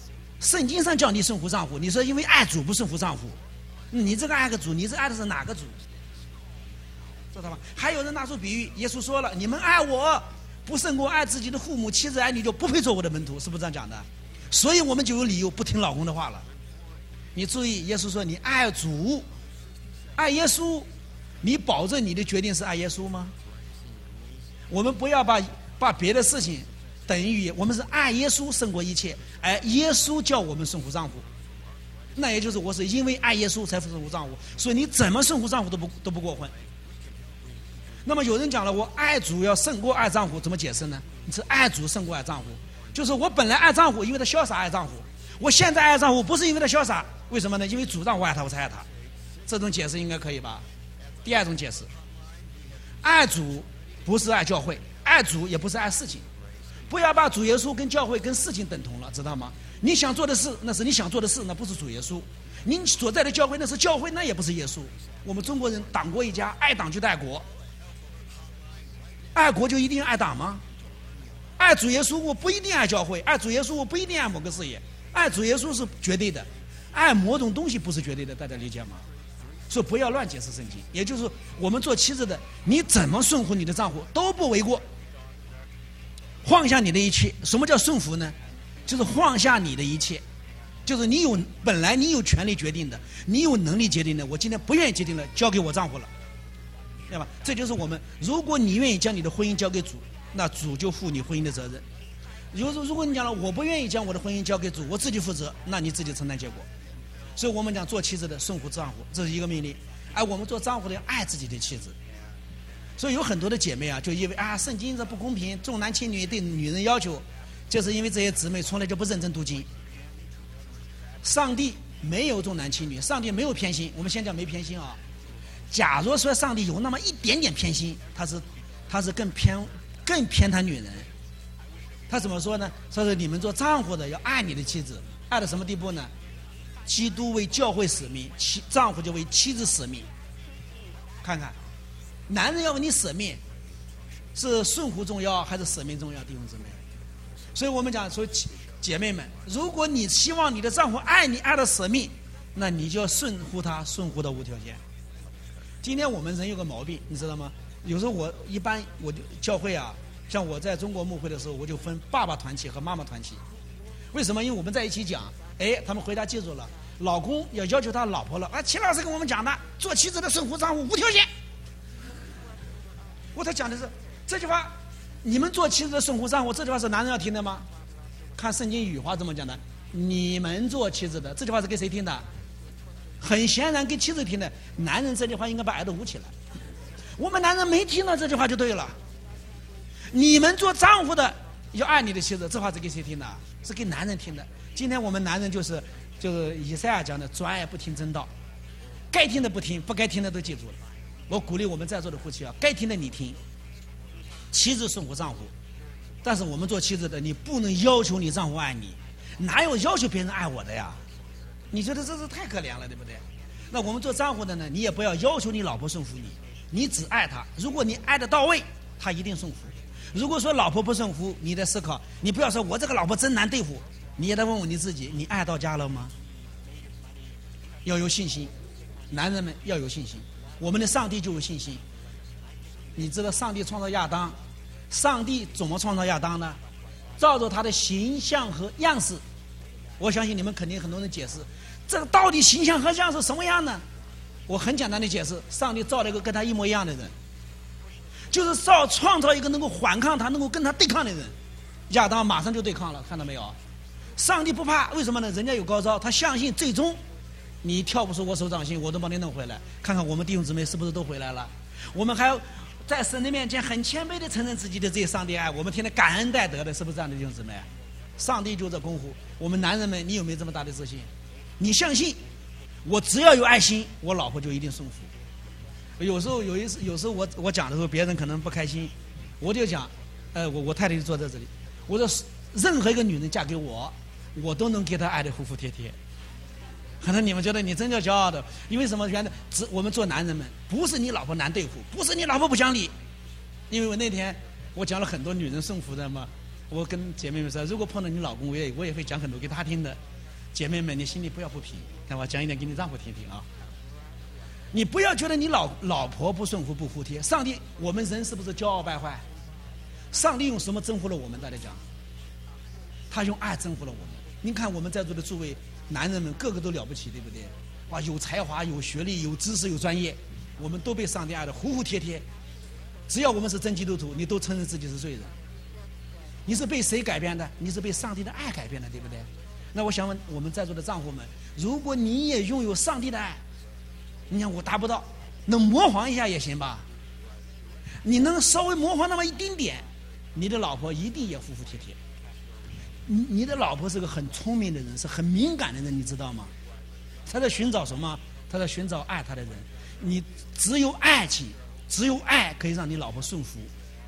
圣经上叫你顺服丈夫，你说因为爱主不顺服丈夫，你这个爱个主，你这爱的是哪个主？知道吗？还有人拿出比喻，耶稣说了，你们爱我不胜过爱自己的父母妻子儿女，就不配做我的门徒，是不是这样讲的？所以我们就有理由不听老公的话了。你注意，耶稣说你爱主爱耶稣，你保证你的决定是爱耶稣吗？我们不要把别的事情等于我们是爱耶稣胜过一切，而耶稣叫我们顺服丈夫，那也就是我是因为爱耶稣才顺服丈夫，所以你怎么顺服丈夫都不过分。那么有人讲了，我爱主要胜过爱丈夫，怎么解释呢？你是爱主胜过爱丈夫，就是我本来爱丈夫，因为他潇洒爱丈夫，我现在爱丈夫不是因为他潇洒，为什么呢？因为主让我爱他，我才爱他。这种解释应该可以吧？第二种解释，爱主不是爱教会，爱主也不是爱事情，不要把主耶稣跟教会跟事情等同了，知道吗？你想做的事那是你想做的事，那不是主耶稣；你所在的教会那是教会，那也不是耶稣。我们中国人党国一家，爱党就爱国，爱国就一定爱党吗？爱主耶稣我不一定爱教会，爱主耶稣我不一定爱某个事业，爱主耶稣是绝对的，爱某种东西不是绝对的，大家理解吗？所以不要乱解释圣经。也就是我们做妻子的，你怎么顺服你的丈夫都不为过，放下你的一切。什么叫顺服呢？就是放下你的一切，就是本来你有权利决定的，你有能力决定的，我今天不愿意决定了，交给我丈夫了，对吧？这就是我们，如果你愿意将你的婚姻交给主，那主就负你婚姻的责任。如果你讲了我不愿意将我的婚姻交给主，我自己负责，那你自己承担结果。所以我们讲做妻子的顺服丈夫，这是一个命令，而我们做丈夫的要爱自己的妻子。所以有很多的姐妹啊，就因为圣经这不公平，重男轻女对女人要求，就是因为这些姊妹从来就不认真读经。上帝没有重男轻女，上帝没有偏心，我们先讲没偏心啊。假如说上帝有那么一点点偏心，他是更偏袒女人。他怎么说呢？说是你们做丈夫的要爱你的妻子，爱到什么地步呢？基督为教会使命，丈夫就为妻子使命。看看，男人要为你使命，是顺服重要还是使命重要？弟兄姊妹，所以我们讲说，姐妹们，如果你希望你的丈夫爱你爱到使命，那你就要顺服他，顺服到无条件。今天我们人有个毛病，你知道吗？有时候我就教会啊，像我在中国牧会的时候，我就分爸爸团体和妈妈团体。为什么？因为我们在一起讲，他们回答记住了，老公要求他老婆了，齐老师跟我们讲的，做妻子的顺服丈夫无条件。他讲的是这句话，你们做妻子的顺服丈夫，这句话是男人要听的吗？看圣经语话怎么讲的，你们做妻子的，这句话是给谁听的？很显然给妻子听的。男人这句话应该把耳朵捂起来，我们男人没听到这句话就对了。你们做丈夫的要爱你的妻子，这话是给谁听的？是给男人听的。今天我们男人就是以赛亚讲的，专爱不听真道，该听的不听，不该听的都记住了。我鼓励我们在座的夫妻啊，该听的你听，妻子顺服丈夫。但是我们做妻子的，你不能要求你丈夫爱你，哪有要求别人爱我的呀？你觉得这是太可怜了，对不对？那我们做丈夫的呢，你也不要要求你老婆顺服你，你只爱她。如果你爱得到位，她一定顺服。如果说老婆不顺服，你得思考，你不要说我这个老婆真难对付，你也得问问你自己，你爱到家了吗？要有信心，男人们要有信心。我们的上帝就有信心。你知道上帝创造亚当，上帝怎么创造亚当呢？照着他的形象和样式。我相信你们肯定很多人解释，这个到底形象和样式什么样呢？我很简单的解释，上帝造了一个跟他一模一样的人，就是创造一个能够反抗他、能够跟他对抗的人。亚当马上就对抗了，看到没有？上帝不怕，为什么呢？人家有高招，他相信最终你跳不出我手掌心，我都把你弄回来。看看我们弟兄姊妹是不是都回来了？我们还要在神的面前很谦卑的承认自己的这些上帝爱，我们天天感恩戴德的，是不是这样的弟兄姊妹？上帝就这功夫。我们男人们，你有没有这么大的自信？你相信我只要有爱心，我老婆就一定顺服。有时候我讲的时候，别人可能不开心，我就讲，我太太就坐在这里，我说任何一个女人嫁给我，我都能给她爱的服服帖帖。可能你们觉得你真叫骄傲的，因为什么？原来我们做男人们，不是你老婆难对付，不是你老婆不讲理。因为我那天我讲了很多女人顺服的嘛，我跟姐妹们说，如果碰到你老公，我也会讲很多给他听的。 姐妹们，你心里不要不平，看我讲一点给你丈夫听听啊。你不要觉得你老婆不顺服不服帖，上帝，我们人是不是骄傲败坏？上帝用什么征服了我们？大家讲，他用爱征服了我们。您看我们在座的诸位男人们，个个都了不起，对不对？哇，有才华，有学历，有知识，有专业，我们都被上帝爱得服服帖帖。只要我们是真基督徒，你都承认自己是罪人。你是被谁改变的？你是被上帝的爱改变的，对不对？那我想问我们在座的丈夫们，如果你也拥有上帝的爱，你看我达不到，能模仿一下也行吧？你能稍微模仿那么一丁点，你的老婆一定也服服帖帖。你的老婆是个很聪明的人，是很敏感的人，你知道吗？她在寻找什么？她在寻找爱她的人。你只有爱情，只有爱可以让你老婆顺服。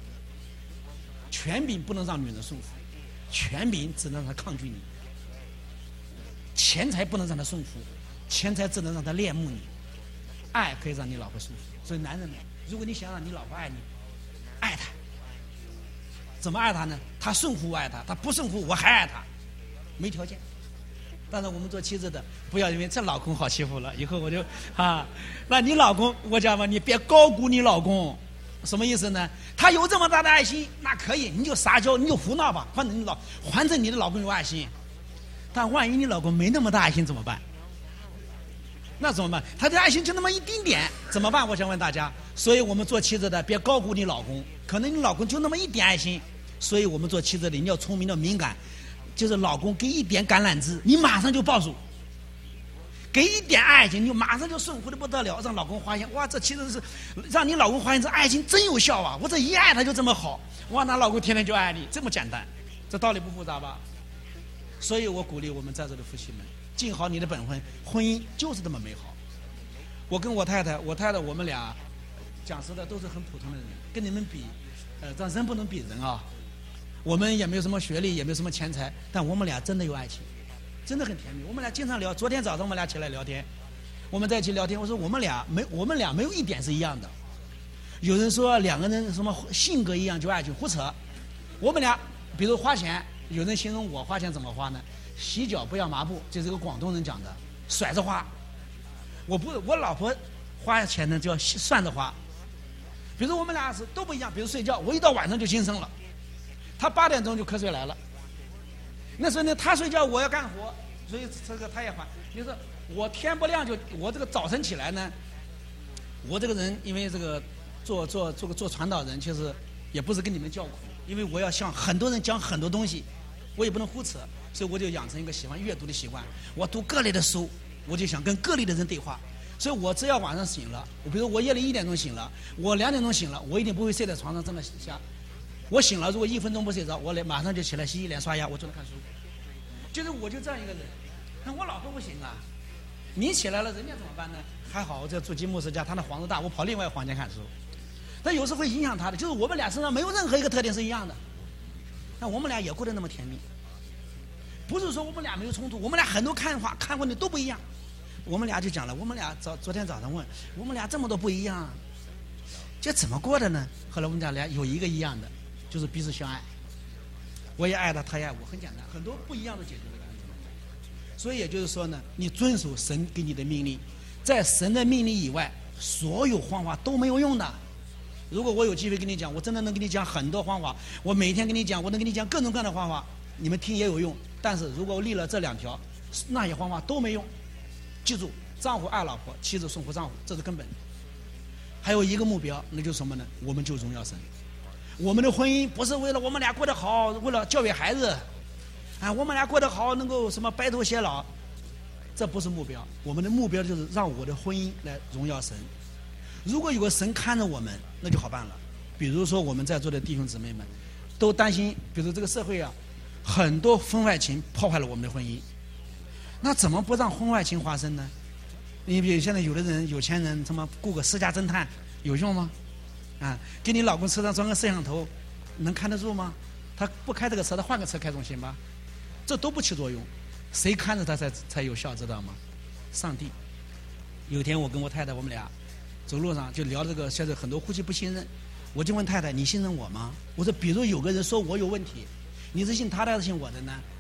权柄不能让女人顺服，权柄只能让她抗拒你。钱财不能让她顺服，钱财只能让她恋慕你。爱可以让你老婆顺服。所以男人们，如果你想让你老婆爱你，爱她。怎么爱她呢？她顺服我爱她，她不顺服我还爱她，没条件。但是我们做妻子的，不要因为这老公好欺负了，以后我就那你老公，我讲嘛，你别高估你老公，什么意思呢？他有这么大的爱心，那可以，你就撒娇，你就胡闹吧，反正你的老公有爱心。但万一你老公没那么大爱心怎么办？那怎么办？他的爱心就那么一丁点，怎么办？我想问大家。所以我们做妻子的，别高估你老公，可能你老公就那么一点爱心。所以我们做妻子的，你要聪明，要敏感。就是老公给一点橄榄枝，你马上就抱住；给一点爱情，你就马上就顺服的不得了，让老公发现，哇，这其实是让你老公发现这爱情真有效啊！我这一爱他就这么好，哇，那老公天天就爱你，这么简单，这道理不复杂吧？所以我鼓励我们在座的夫妻们，尽好你的本分，婚姻就是这么美好。我跟我太太我们俩讲实的都是很普通的人，跟你们比，咱人不能比人啊。我们也没有什么学历，也没有什么钱财，但我们俩真的有爱情，真的很甜蜜。我们俩经常聊，昨天早上我们俩起来聊天，我们在一起聊天，我说我们俩没有一点是一样的。有人说两个人什么性格一样就爱情，胡扯。我们俩比如花钱，有人形容我花钱怎么花呢？洗脚不要抹布，这是个广东人讲的，甩着花。我老婆花钱呢就要算着花。比如我们俩都不一样，比如睡觉，我一到晚上就精神了。他8点钟就瞌睡来了，那时候呢，他睡觉我要干活，所以这个他也烦。就是我天不亮我这个早晨起来呢，我这个人因为这个做传道人，其实也不是跟你们叫苦，因为我要向很多人讲很多东西，我也不能胡扯，所以我就养成一个喜欢阅读的习惯。我读各类的书，我就想跟各类的人对话。所以我只要晚上醒了，比如我夜里1点钟醒了，我2点钟醒了，我一定不会睡在床上这么瞎。我醒了，如果1分钟不睡着，我马上就起来洗洗脸刷牙，我坐着看书。就是我就这样一个人。那我老婆不行啊，你起来了，人家怎么办呢？还好我在住吉牧师家，他那房子大，我跑另外房间看书。但有时候会影响他的，就是我们俩身上没有任何一个特点是一样的，但我们俩也过得那么甜蜜。不是说我们俩没有冲突，我们俩很多看法看问题都不一样。我们俩就讲了，我们俩昨天早上问，我们俩这么多不一样，这怎么过的呢？后来我们俩有一个一样的。就是彼此相爱，我也爱他，他也爱我，很简单，很多不一样的解决这个案子。所以也就是说呢，你遵守神给你的命令，在神的命令以外，所有方法都没有用的。如果我有机会跟你讲，我真的能跟你讲很多方法，我每天跟你讲，我能跟你讲各种各样的方法，你们听也有用。但是如果我立了这2条，那些方法都没用。记住，丈夫爱老婆，妻子顺服丈夫，这是根本。还有一个目标，那就是什么呢？我们就荣耀神。我们的婚姻不是为了我们俩过得好，为了教育孩子，我们俩过得好能够什么白头偕老，这不是目标。我们的目标就是让我的婚姻来荣耀神。如果有个神看着我们，那就好办了。比如说我们在座的弟兄姊妹们，都担心，比如这个社会啊，很多婚外情破坏了我们的婚姻，那怎么不让婚外情发生呢？你比如现在有的人有钱人，他妈雇个私家侦探有用吗？给你老公车上装个摄像头，能看得住吗？他不开这个车，他换个车开总行吧？这都不起作用。谁看着他才有效，知道吗？上帝。有一天我跟我太太，我们俩走路上就聊这个，现在很多夫妻不信任，我就问太太：“你信任我吗？”我说：“比如有个人说我有问题，你是信他的还是信我的呢？”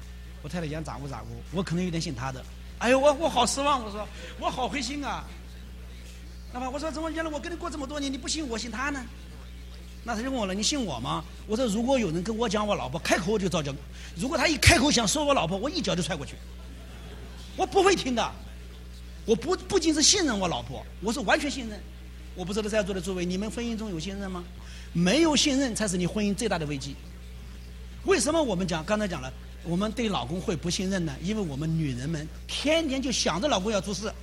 我太太讲咋过，我可能有点信他的。哎呦，我好失望，我说我好灰心啊。那么我说怎么原来我跟你过这么多年，你不信我信他呢？那他就问我了，你信我吗？我说如果有人跟我讲我老婆，开口我就照讲。如果他一开口想说我老婆，我一脚就踹过去。我不会听的。我不仅是信任我老婆，我是完全信任。我不知道在座的诸位，你们婚姻中有信任吗？没有信任才是你婚姻最大的危机。为什么我们刚才讲了，我们对老公会不信任呢？因为我们女人们天天就想着老公要出事，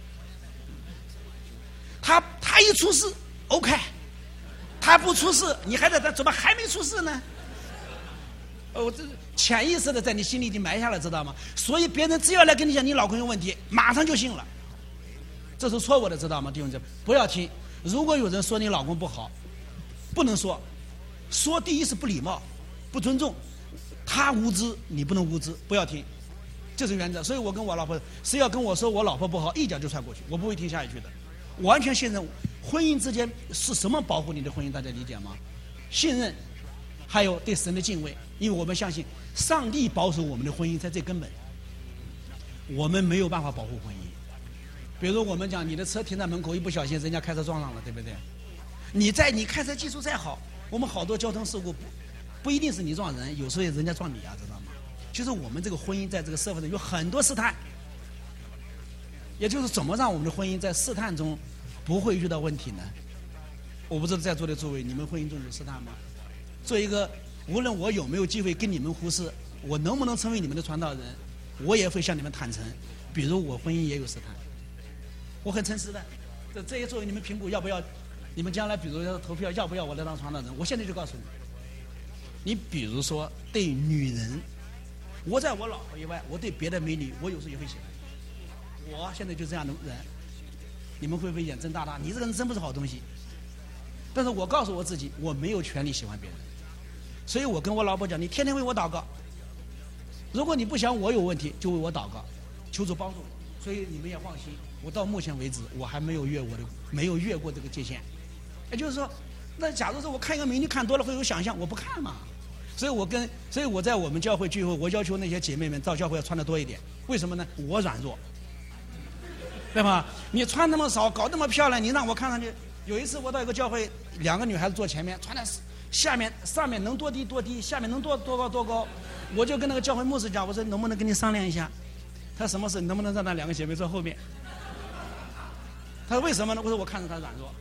他一出事 OK， 他不出事，你还在这怎么还没出事呢？这潜意识的在你心里已经埋下了，知道吗？所以别人只要来跟你讲你老公有问题，马上就信了，这是错误的，知道吗？弟兄姊妹，不要听。如果有人说你老公不好，不能说，说第一是不礼貌、不尊重，他无知，你不能无知，不要听，这是原则。所以我跟我老婆，谁要跟我说我老婆不好，一脚就踹过去，我不会听下一句的。完全信任。婚姻之间是什么保护你的婚姻？大家理解吗？信任，还有对神的敬畏。因为我们相信上帝保守我们的婚姻才最根本，我们没有办法保护婚姻。比如我们讲，你的车停在门口，一不小心人家开车撞上了，对不对？你开车技术再好，我们好多交通事故不一定是你撞人，有时候人家撞你啊，知道吗？就是我们这个婚姻在这个社会上有很多试探，也就是怎么让我们的婚姻在试探中不会遇到问题呢？我不知道在座的诸位，你们婚姻中有试探吗？做一个，无论我有没有机会跟你们互视，我能不能成为你们的传道人，我也会向你们坦诚。比如我婚姻也有试探，我很诚实的。这些作为你们评估要不要，你们将来比如要投票要不要我来当传道人，我现在就告诉你。你比如说对女人，我在我老婆以外，我对别的美女，我有时候也会喜欢。我现在就这样的人，你们会不会眼睁大大？你这个人真不是好东西。但是我告诉我自己，我没有权利喜欢别人，所以我跟我老婆讲，你天天为我祷告。如果你不想我有问题，就为我祷告，求主帮助我。所以你们也放心，我到目前为止，我还没有越过这个界限。也就是说，那假如说我看一个美女看多了会有想象，我不看嘛。所以我在我们教会聚会，我要求那些姐妹们到教会要穿得多一点。为什么呢？我软弱，对吧？你穿那么少，搞那么漂亮，你让我看上去。有一次我到一个教会，两个女孩子坐前面，穿的上面能多低多低，下面能多高多高。我就跟那个教会牧师讲，我说能不能跟你商量一下？他什么事？能不能让那两个姐妹坐后面？他说为什么呢？我说我看着她软弱。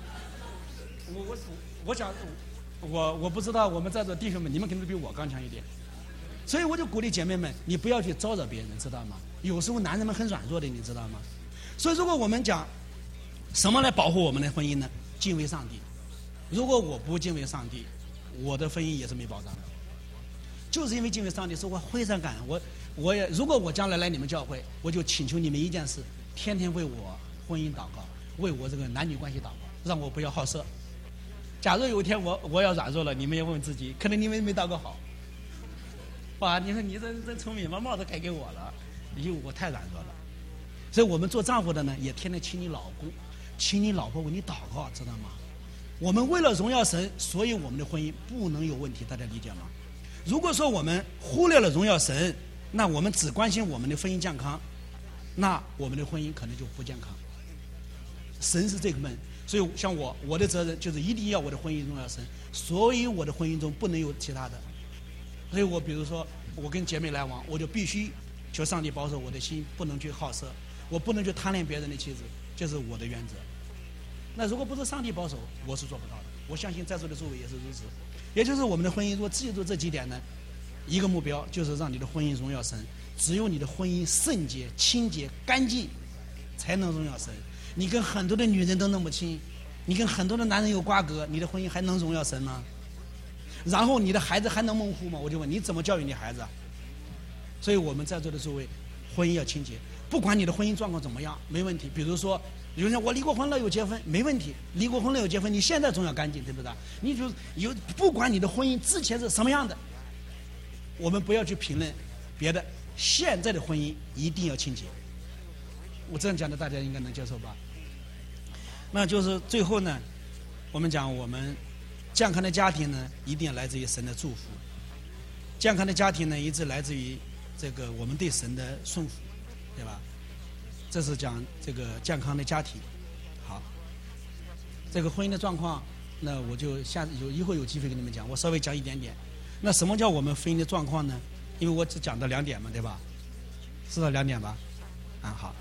我想我不知道我们在座弟兄们，你们肯定比我刚强一点。所以我就鼓励姐妹们，你不要去招惹别人，知道吗？有时候男人们很软弱的，你知道吗？所以如果我们讲什么来保护我们的婚姻呢？敬畏上帝。如果我不敬畏上帝，我的婚姻也是没保障的。就是因为敬畏上帝，所以我非常感恩。我也如果我将来来你们教会，我就请求你们一件事：天天为我婚姻祷告，为我这个男女关系祷告，让我不要好色。假如有一天我要软弱了，你们也问问自己，可能你们没祷告好。哇，你说你真聪明，把帽子盖给我了，因为我太软弱了。所以我们做丈夫的呢，也天天请你老公。请你老婆为你祷告，知道吗？我们为了荣耀神，所以我们的婚姻不能有问题，大家理解吗？如果说我们忽略了荣耀神，那我们只关心我们的婚姻健康，那我们的婚姻可能就不健康。神是这个门，所以像我的责任就是一定要我的婚姻荣耀神，所以我的婚姻中不能有其他的。所以我比如说我跟姐妹来往，我就必须求上帝保守我的心，不能去好色，我不能去贪恋别人的妻子。这是我的原则。那如果不是上帝保守，我是做不到的。我相信在座的诸位也是如此。也就是我们的婚姻，如果记住这几点呢，一个目标就是让你的婚姻荣耀神。只有你的婚姻圣洁、清洁、干净，才能荣耀神。你跟很多的女人都弄不清，你跟很多的男人有瓜葛，你的婚姻还能荣耀神吗？然后你的孩子还能蒙福吗？我就问你怎么教育你孩子？所以我们在座的诸位，婚姻要清洁。不管你的婚姻状况怎么样，没问题。比如说，有人说我离过婚了有结婚，没问题。离过婚了有结婚，你现在总要干净，对不对？你就不管你的婚姻之前是什么样的，我们不要去评论别的。现在的婚姻一定要清洁。我这样讲的，大家应该能接受吧？那就是最后呢，我们讲我们健康的家庭呢，一定来自于神的祝福。健康的家庭呢，一直来自于这个我们对神的顺服，对吧？这是讲这个健康的家庭。好，这个婚姻的状况，那我就一会儿有机会跟你们讲，我稍微讲一点点。那什么叫我们婚姻的状况呢？因为我只讲到2点嘛，对吧？知道2点吧？好，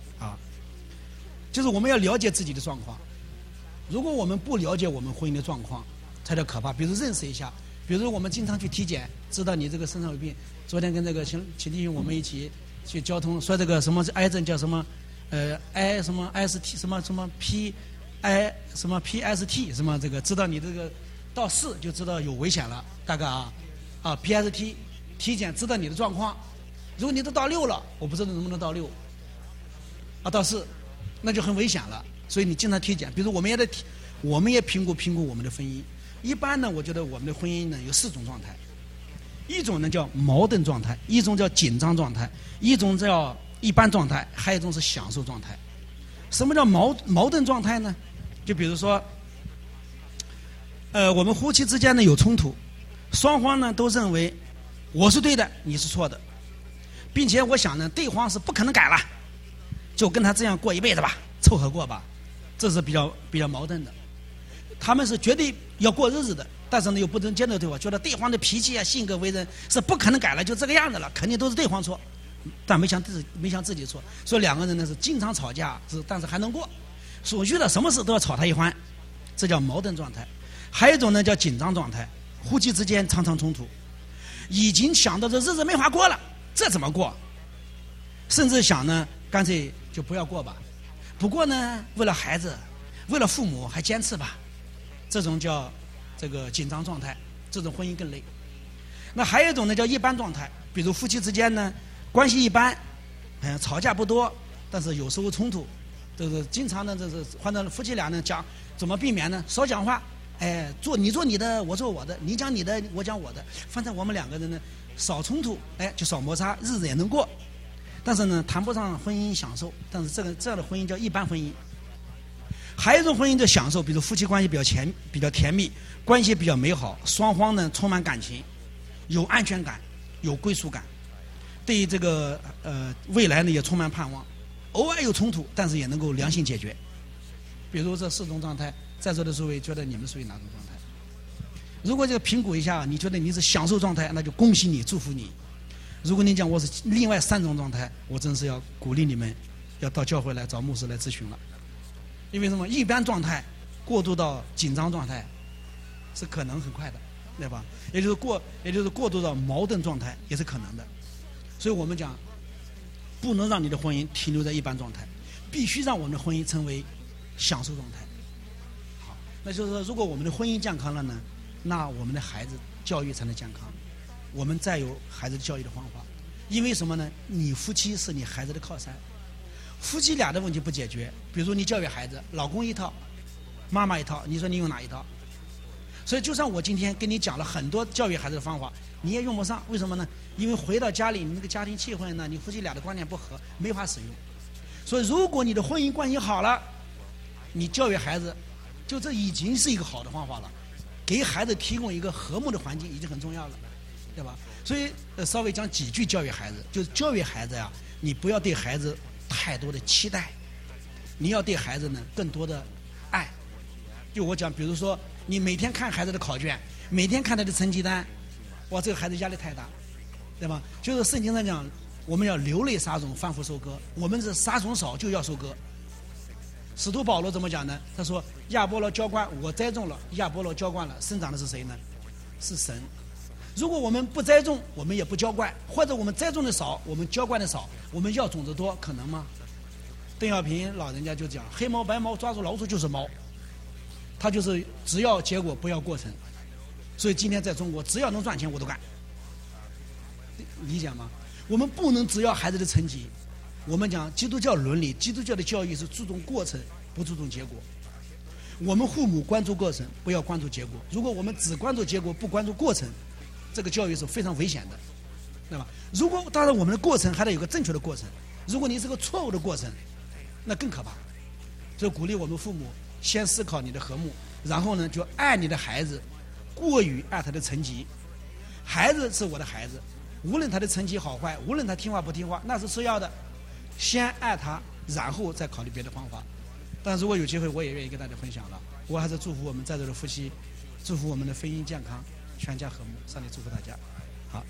就是我们要了解自己的状况。如果我们不了解我们婚姻的状况，才叫可怕。比如认识一下，比如我们经常去体检，知道你这个身上有病。昨天跟这个秦弟兄我们一起去交通，说这个什么癌症叫什么I 什么 ST 什么 P I 什么 PST 什么这个，知道你这个到4就知道有危险了，大概PST 体检知道你的状况。如果你都到6了，我不知道能不能到6，到4，那就很危险了。所以你经常体检，比如我们也评估我们的婚姻。一般呢，我觉得我们的婚姻呢有4种状态，一种呢叫矛盾状态，一种叫紧张状态，一种叫一般状态，还有一种是享受状态。什么叫矛盾状态呢？就比如说，我们夫妻之间呢有冲突，双方呢都认为我是对的，你是错的，并且我想呢对方是不可能改了，就跟他这样过一辈子吧，凑合过吧，这是比较矛盾的。他们是绝对要过日子的，但是呢又不能接受对方，觉得对方的脾气性格为人是不可能改了，就这个样子了，肯定都是对方错，但没想自己错。所以2个人呢是经常吵架，但是还能过。所遇到什么事都要吵他一番，这叫矛盾状态。还有一种呢叫紧张状态，夫妻之间常常冲突，已经想到这日子没法过了，这怎么过？甚至想呢干脆就不要过吧。不过呢为了孩子，为了父母还坚持吧。这种叫这个紧张状态，这种婚姻更累。那还有一种呢叫一般状态，比如夫妻之间呢关系一般，吵架不多，但是有时候冲突，就是经常呢这是换到夫妻俩呢讲怎么避免呢？少讲话，你做你的，我做我的，你讲你的，我讲我的，反正我们2个人呢少冲突，就少摩擦，日子也能过。但是呢谈不上婚姻享受，但是这样的婚姻叫一般婚姻。还有一种婚姻的享受，比如夫妻关系比较甜蜜，关系比较美好，双方呢充满感情，有安全感，有归属感，对这个未来呢也充满盼望，偶尔有冲突，但是也能够良性解决。比如这4种状态，在座的诸位觉得你们属于哪种状态？如果这个评估一下，你觉得你是享受状态，那就恭喜你，祝福你。如果你讲我是另外3种状态，我真是要鼓励你们要到教会来找牧师来咨询了。因为什么？一般状态过渡到紧张状态是可能很快的，对吧？也就是过渡到矛盾状态也是可能的。所以我们讲，不能让你的婚姻停留在一般状态，必须让我们的婚姻成为享受状态。好，那就是说，如果我们的婚姻健康了呢，那我们的孩子教育才能健康。我们再有孩子教育的方法，因为什么呢？你夫妻是你孩子的靠山。夫妻俩的问题不解决，比如说你教育孩子，老公一套，妈妈一套，你说你用哪一套？所以就算我今天跟你讲了很多教育孩子的方法，你也用不上。为什么呢？因为回到家里，你那个家庭气氛呢，你夫妻俩的观念不合，没法使用。所以如果你的婚姻关系好了，你教育孩子，就这已经是一个好的方法了，给孩子提供一个和睦的环境已经很重要了，对吧？所以稍微讲几句教育孩子，就是教育孩子呀，你不要对孩子太多的期待，你要对孩子呢更多的爱。就我讲，比如说你每天看孩子的考卷，每天看他的成绩单，哇，这个孩子压力太大，对吧？就是圣经上讲，我们要流泪撒种，反复收割。我们是撒种少就要收割。使徒保罗怎么讲呢？他说：“亚波罗浇灌，我栽种了；亚波罗浇灌了，生长的是谁呢？是神。如果我们不栽种，我们也不浇灌，或者我们栽种的少，我们浇灌的少，我们要种子多，可能吗？”邓小平老人家就讲：“黑猫白猫抓住老鼠就是猫。”他就是只要结果不要过程。所以今天在中国，只要能赚钱我都干，理解吗？我们不能只要孩子的成绩。我们讲基督教伦理，基督教的教育是注重过程，不注重结果。我们父母关注过程，不要关注结果。如果我们只关注结果，不关注过程，这个教育是非常危险的，对吧？如果当然我们的过程还得有个正确的过程，如果你是个错误的过程，那更可怕。所以鼓励我们父母先思考你的和睦，然后呢就爱你的孩子，过于爱他的成绩。孩子是我的孩子， 无论他的成绩好坏，无论他听话不听话，那是次要的，先爱他，然后再考虑别的方法。但如果有机会，我也愿意跟大家分享了。我还是祝福我们在座的夫妻，祝福我们的婚姻健康，全家和睦。上帝祝福大家。好。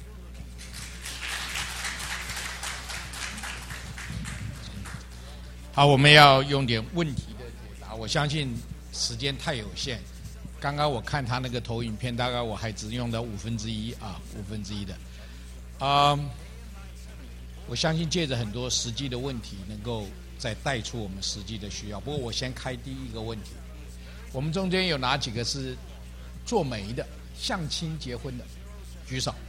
好，我们要用点问题的解答。我相信时间太有限。刚刚我看他那个投影片，大概我还只用了1/5啊，1/5的。我相信借着很多实际的问题，能够再带出我们实际的需要。不过我先开第一个问题：我们中间有哪几个是做媒的、相亲结婚的？举手。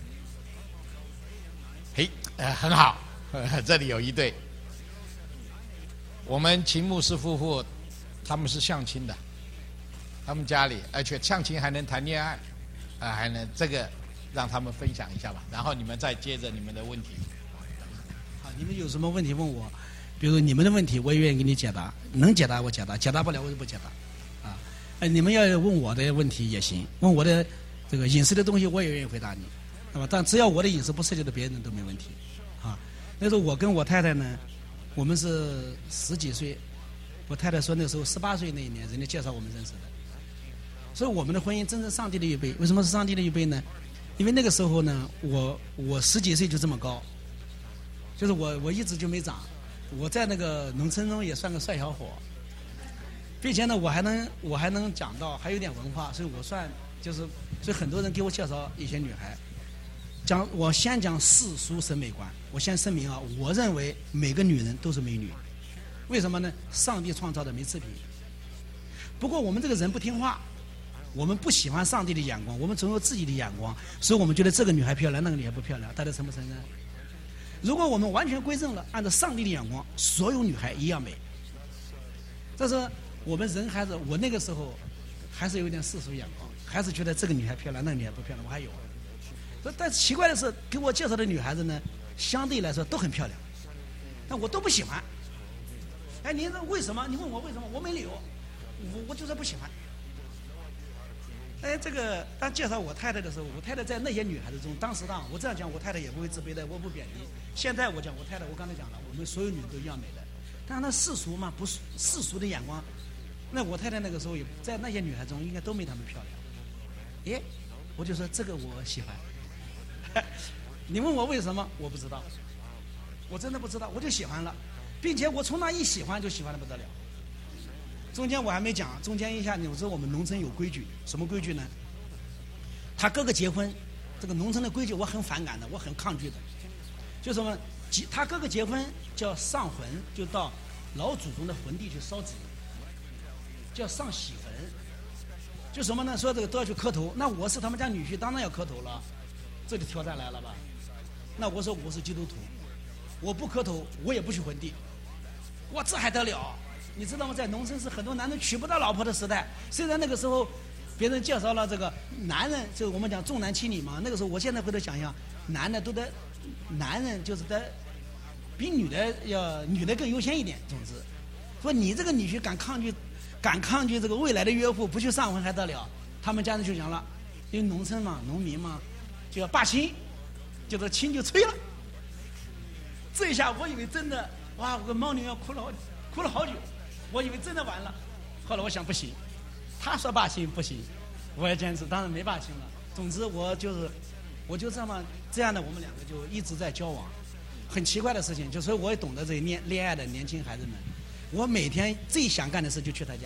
嘿，很好，这里有一对。我们秦牧师夫妇，他们是相亲的，他们家里而且相亲还能谈恋爱，还能这个让他们分享一下吧。然后你们再接着你们的问题。 好，你们有什么问题问我？比如你们的问题，我也愿意给你解答，能解答我解答，解答不了我就不解答。啊，你们要问我的问题也行，问我的这个隐私的东西，我也愿意回答你，那么但只要我的隐私不涉及到别人都没问题。啊，那时候我跟我太太呢，我们是10几岁，我太太说那时候18岁那一年，人家介绍我们认识的，所以我们的婚姻真是上帝的预备。为什么是上帝的预备呢？因为那个时候呢，我10几岁就这么高，就是我一直就没长。我在那个农村中也算个帅小伙，并且呢，我还能讲到，还有点文化，所以我算就是，所以很多人给我介绍一些女孩，我先讲世俗审美观。我先声明啊，我认为每个女人都是美女，为什么呢？上帝创造的没次品。不过我们这个人不听话，我们不喜欢上帝的眼光，我们总有自己的眼光，所以我们觉得这个女孩漂亮，那个女孩不漂亮，大家承不承认？如果我们完全归正了，按照上帝的眼光，所有女孩一样美。这是我们人还是我那个时候还是有点世俗眼光，还是觉得这个女孩漂亮，那个女孩不漂亮，我还有。但奇怪的是，给我介绍的女孩子呢，相对来说都很漂亮，但我都不喜欢。哎，您说为什么？你问我为什么？我没理由，我就是不喜欢。哎，这个当介绍我太太的时候，我太太在那些女孩子中，当时我这样讲，我太太也不会自卑的，我不贬低。现在我讲我太太，我刚才讲了，我们所有女人都一样美的，但是那世俗嘛，不是世俗的眼光，那我太太那个时候也在那些女孩中，应该都没她们漂亮。哎，我就说这个我喜欢。你问我为什么，我不知道，我真的不知道，我就喜欢了，并且我从那一喜欢就喜欢的不得了。中间我还没讲，中间一下你说我们农村有规矩，什么规矩呢？他哥哥结婚，这个农村的规矩我很反感的，我很抗拒的。就什么，他哥哥结婚叫上坟，就到老祖宗的坟地去烧纸，叫上喜坟。就什么呢？说这个都要去磕头。那我是他们家女婿，当然要磕头了，这就挑战来了吧？那我说我是基督徒，我不磕头，我也不去坟地。哇，这还得了？你知道吗？在农村是很多男人娶不到老婆的时代。虽然那个时候别人介绍了这个男人，就我们讲重男轻女嘛。那个时候，我现在回头想想，男的都得，男人就是得比女的更优先一点。总之，说你这个女婿敢抗拒这个未来的岳父，不去上坟还得了？他们家人就讲了，因为农村嘛，农民嘛，就要罢亲，就这亲就吹了。这一下我以为真的，哇，我跟猫女要哭了好久。我以为真的完了，后来我想不行，他说罢亲不行，我也坚持，当然没罢亲了。总之我就这样的，我们两个就一直在交往。很奇怪的事情，就所以我也懂得这些恋爱的年轻孩子们，我每天最想干的事就去他家，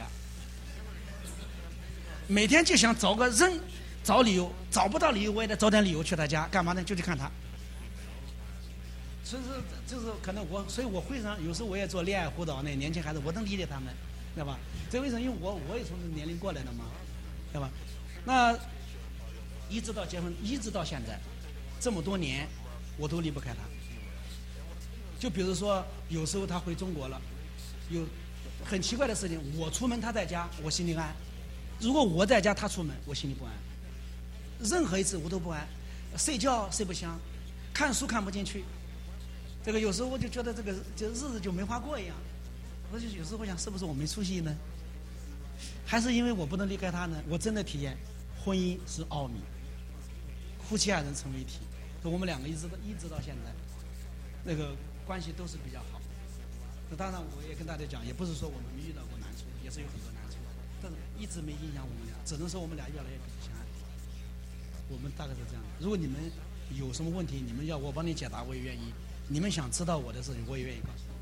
每天就想找个人找理由，找不到理由我也得找点理由去他家，干嘛呢？就去看他。所以说，就是可能所以我会上有时候我也做恋爱辅导，那年轻孩子我能理解他们，对吧？这为什么？因为我也从这年龄过来的嘛，对吧？那一直到结婚，一直到现在，这么多年，我都离不开他。就比如说，有时候他回中国了，有很奇怪的事情，我出门他在家，我心里安；如果我在家他出门，我心里不安。任何一次我都不安，睡觉睡不香，看书看不进去。这个有时候我就觉得这个日子就没法过一样，我就有时候我想是不是我没出息呢？还是因为我不能离开他呢？我真的体验婚姻是奥秘，夫妻二人成为一体， 我们两个一直到现在，那个关系都是比较好。那当然，我也跟大家讲，也不是说我们没遇到过难处，也是有很多难处，但是一直没影响我们俩，只能说我们俩越来越彼此相爱。我们大概是这样。如果你们有什么问题，你们要我帮你解答，我也愿意。你们想知道我的事情，我也愿意告诉你。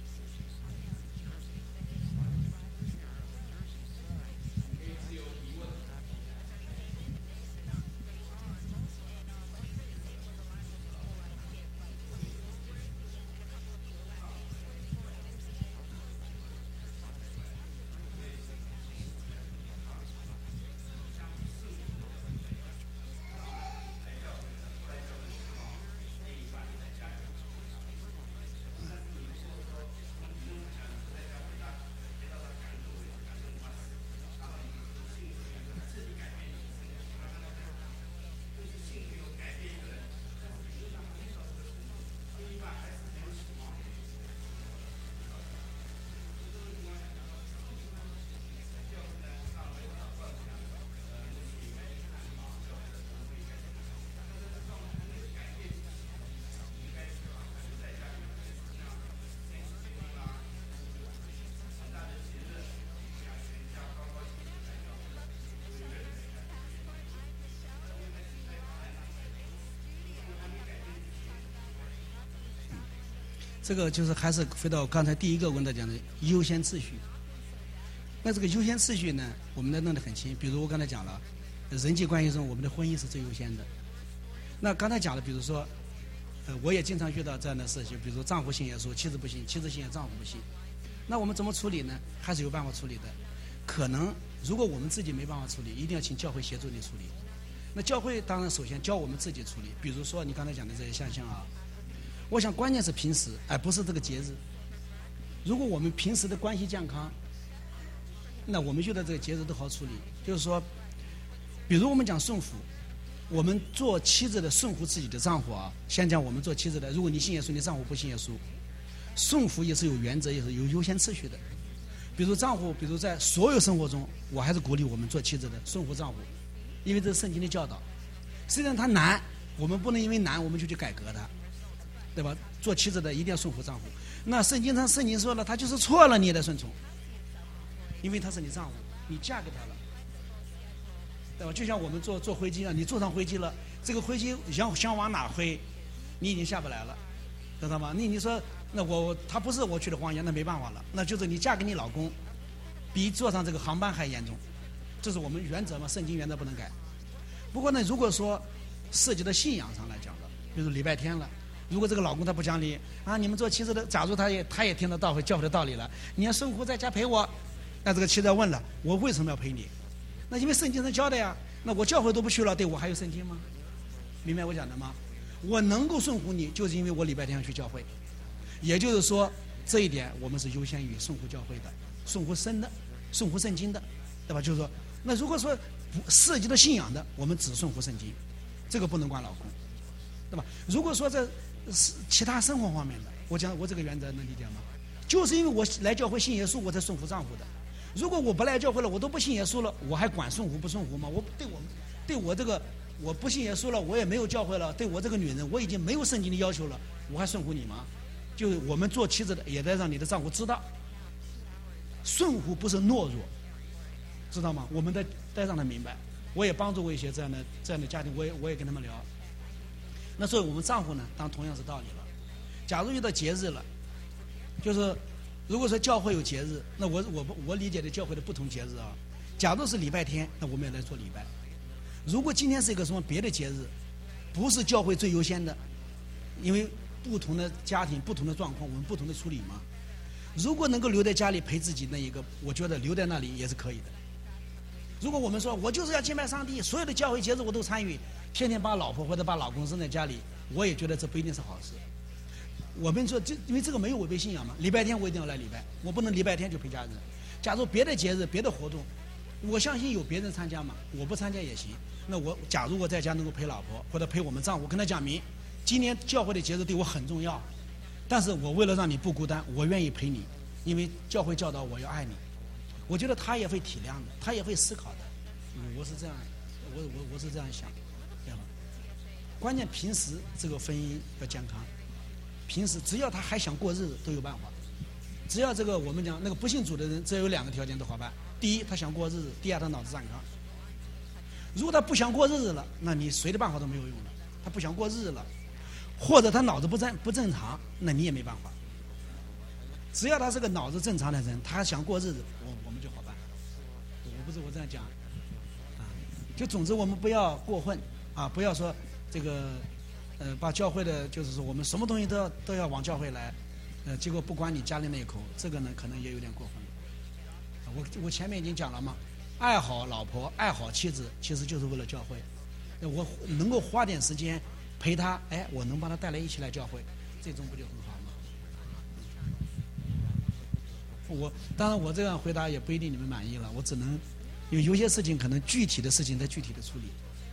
这个就是还是回到刚才第一个问大讲的优先次序。那这个优先次序呢，我们弄得很清。比如我刚才讲了，人际关系中我们的婚姻是最优先的。那刚才讲了，比如说，我也经常遇到这样的事情，比如说丈夫信耶稣，妻子不信；妻子信耶稣，丈夫不信。那我们怎么处理呢？还是有办法处理的。可能如果我们自己没办法处理，一定要请教会协助你处理。那教会当然首先教我们自己处理。比如说你刚才讲的这些现象啊。我想关键是平时，而不是这个节日。如果我们平时的关系健康，那我们遇到这个节日都好处理。就是说，比如我们讲顺服，我们做妻子的顺服自己的丈夫啊。先讲我们做妻子的，如果你信耶稣，你丈夫不信耶稣，顺服也是有原则，也是有优先次序的。比如丈夫，比如在所有生活中，我还是鼓励我们做妻子的顺服丈夫，因为这是圣经的教导。虽然他难，我们不能因为难我们就去改革他。对吧？做妻子的一定要顺服丈夫。那圣经说了，他就是错了，你也得顺从，因为他是你丈夫，你嫁给他了，对吧？就像我们坐飞机啊，你坐上飞机了，这个飞机想往哪飞，你已经下不来了，知道吗？你说那他不是我去的荒野，那没办法了，那就是你嫁给你老公，比坐上这个航班还严重，这是我们原则嘛，圣经原则不能改。不过呢，如果说涉及到信仰上来讲的，比如礼拜天了。如果这个老公他不讲理啊，你们做妻子的，假如他也听到教会的道理了，你要顺服在家陪我，那这个妻子要问了，我为什么要陪你？那因为圣经上教的呀，那我教会都不去了，对我还有圣经吗？明白我讲的吗？我能够顺服你，就是因为我礼拜天要去教会。也就是说，这一点我们是优先于顺服教会的，顺服神的，顺服圣经的，对吧？就是说，那如果说不涉及到信仰的，我们只顺服圣经，这个不能管老公，对吧？如果说这是其他生活方面的，我这个原则能理解吗？就是因为我来教会信耶稣，我才顺服丈夫的。如果我不来教会了，我都不信耶稣了，我还管顺服不顺服吗？对我这个我不信耶稣了，我也没有教会了，对我这个女人我已经没有圣经的要求了，我还顺服你吗？就是我们做妻子的也得让你的丈夫知道，顺服不是懦弱，知道吗？我们得让他明白。我也帮助过一些这样的家庭，我也跟他们聊。那所以我们丈夫呢，当同样是道理了。假如遇到节日了，就是如果说教会有节日，那我理解的教会的不同节日啊，假如是礼拜天，那我们也来做礼拜。如果今天是一个什么别的节日，不是教会最优先的，因为不同的家庭、不同的状况，我们不同的处理嘛。如果能够留在家里陪自己那一个，我觉得留在那里也是可以的。如果我们说我就是要敬拜上帝，所有的教会节日我都参与，天天把老婆或者把老公生在家里，我也觉得这不一定是好事。我们说因为这个没有违背信仰嘛，礼拜天我一定要来礼拜，我不能礼拜天就陪家人。假如别的节日、别的活动，我相信有别人参加嘛，我不参加也行。那假如我在家能够陪老婆或者陪我们丈夫，跟他讲明，今年教会的节日对我很重要，但是我为了让你不孤单，我愿意陪你，因为教会教导我要爱你。我觉得他也会体谅的，他也会思考的。我是这样，我是这样想，对吧？ 关键平时这个婚姻要健康，平时只要他还想过日子都有办法。只要这个我们讲那个不信主的人，只要有2个条件都好办：第一，他想过日子；第二，他脑子健康。如果他不想过日子了，那你谁的办法都没有用了。他不想过日子了，或者他脑子不正常，那你也没办法。只要他是个脑子正常的人，他想过日子，我们就好办。我这样讲，啊，就总之我们不要过分啊，不要说这个把教会的，就是说我们什么东西都要往教会来，结果不管你家里那一口，这个呢可能也有点过分了。我前面已经讲了嘛，爱好老婆，爱好妻子，其实就是为了教会。我能够花点时间陪他，哎，我能把他带来一起来教会，这种不就很好吗？当然我这样回答也不一定你们满意了，我只能有些事情可能具体的事情再具体的处理。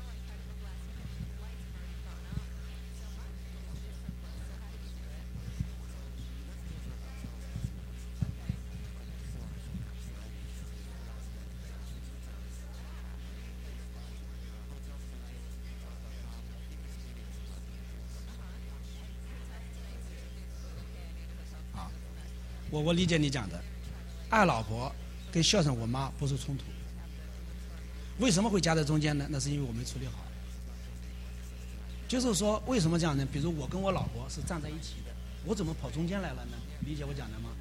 我理解你讲的，爱老婆跟孝顺我妈不是冲突。为什么会夹在中间呢？那是因为我没处理好。就是说，为什么这样呢？比如我跟我老婆是站在一起的，我怎么跑中间来了呢？理解我讲的吗？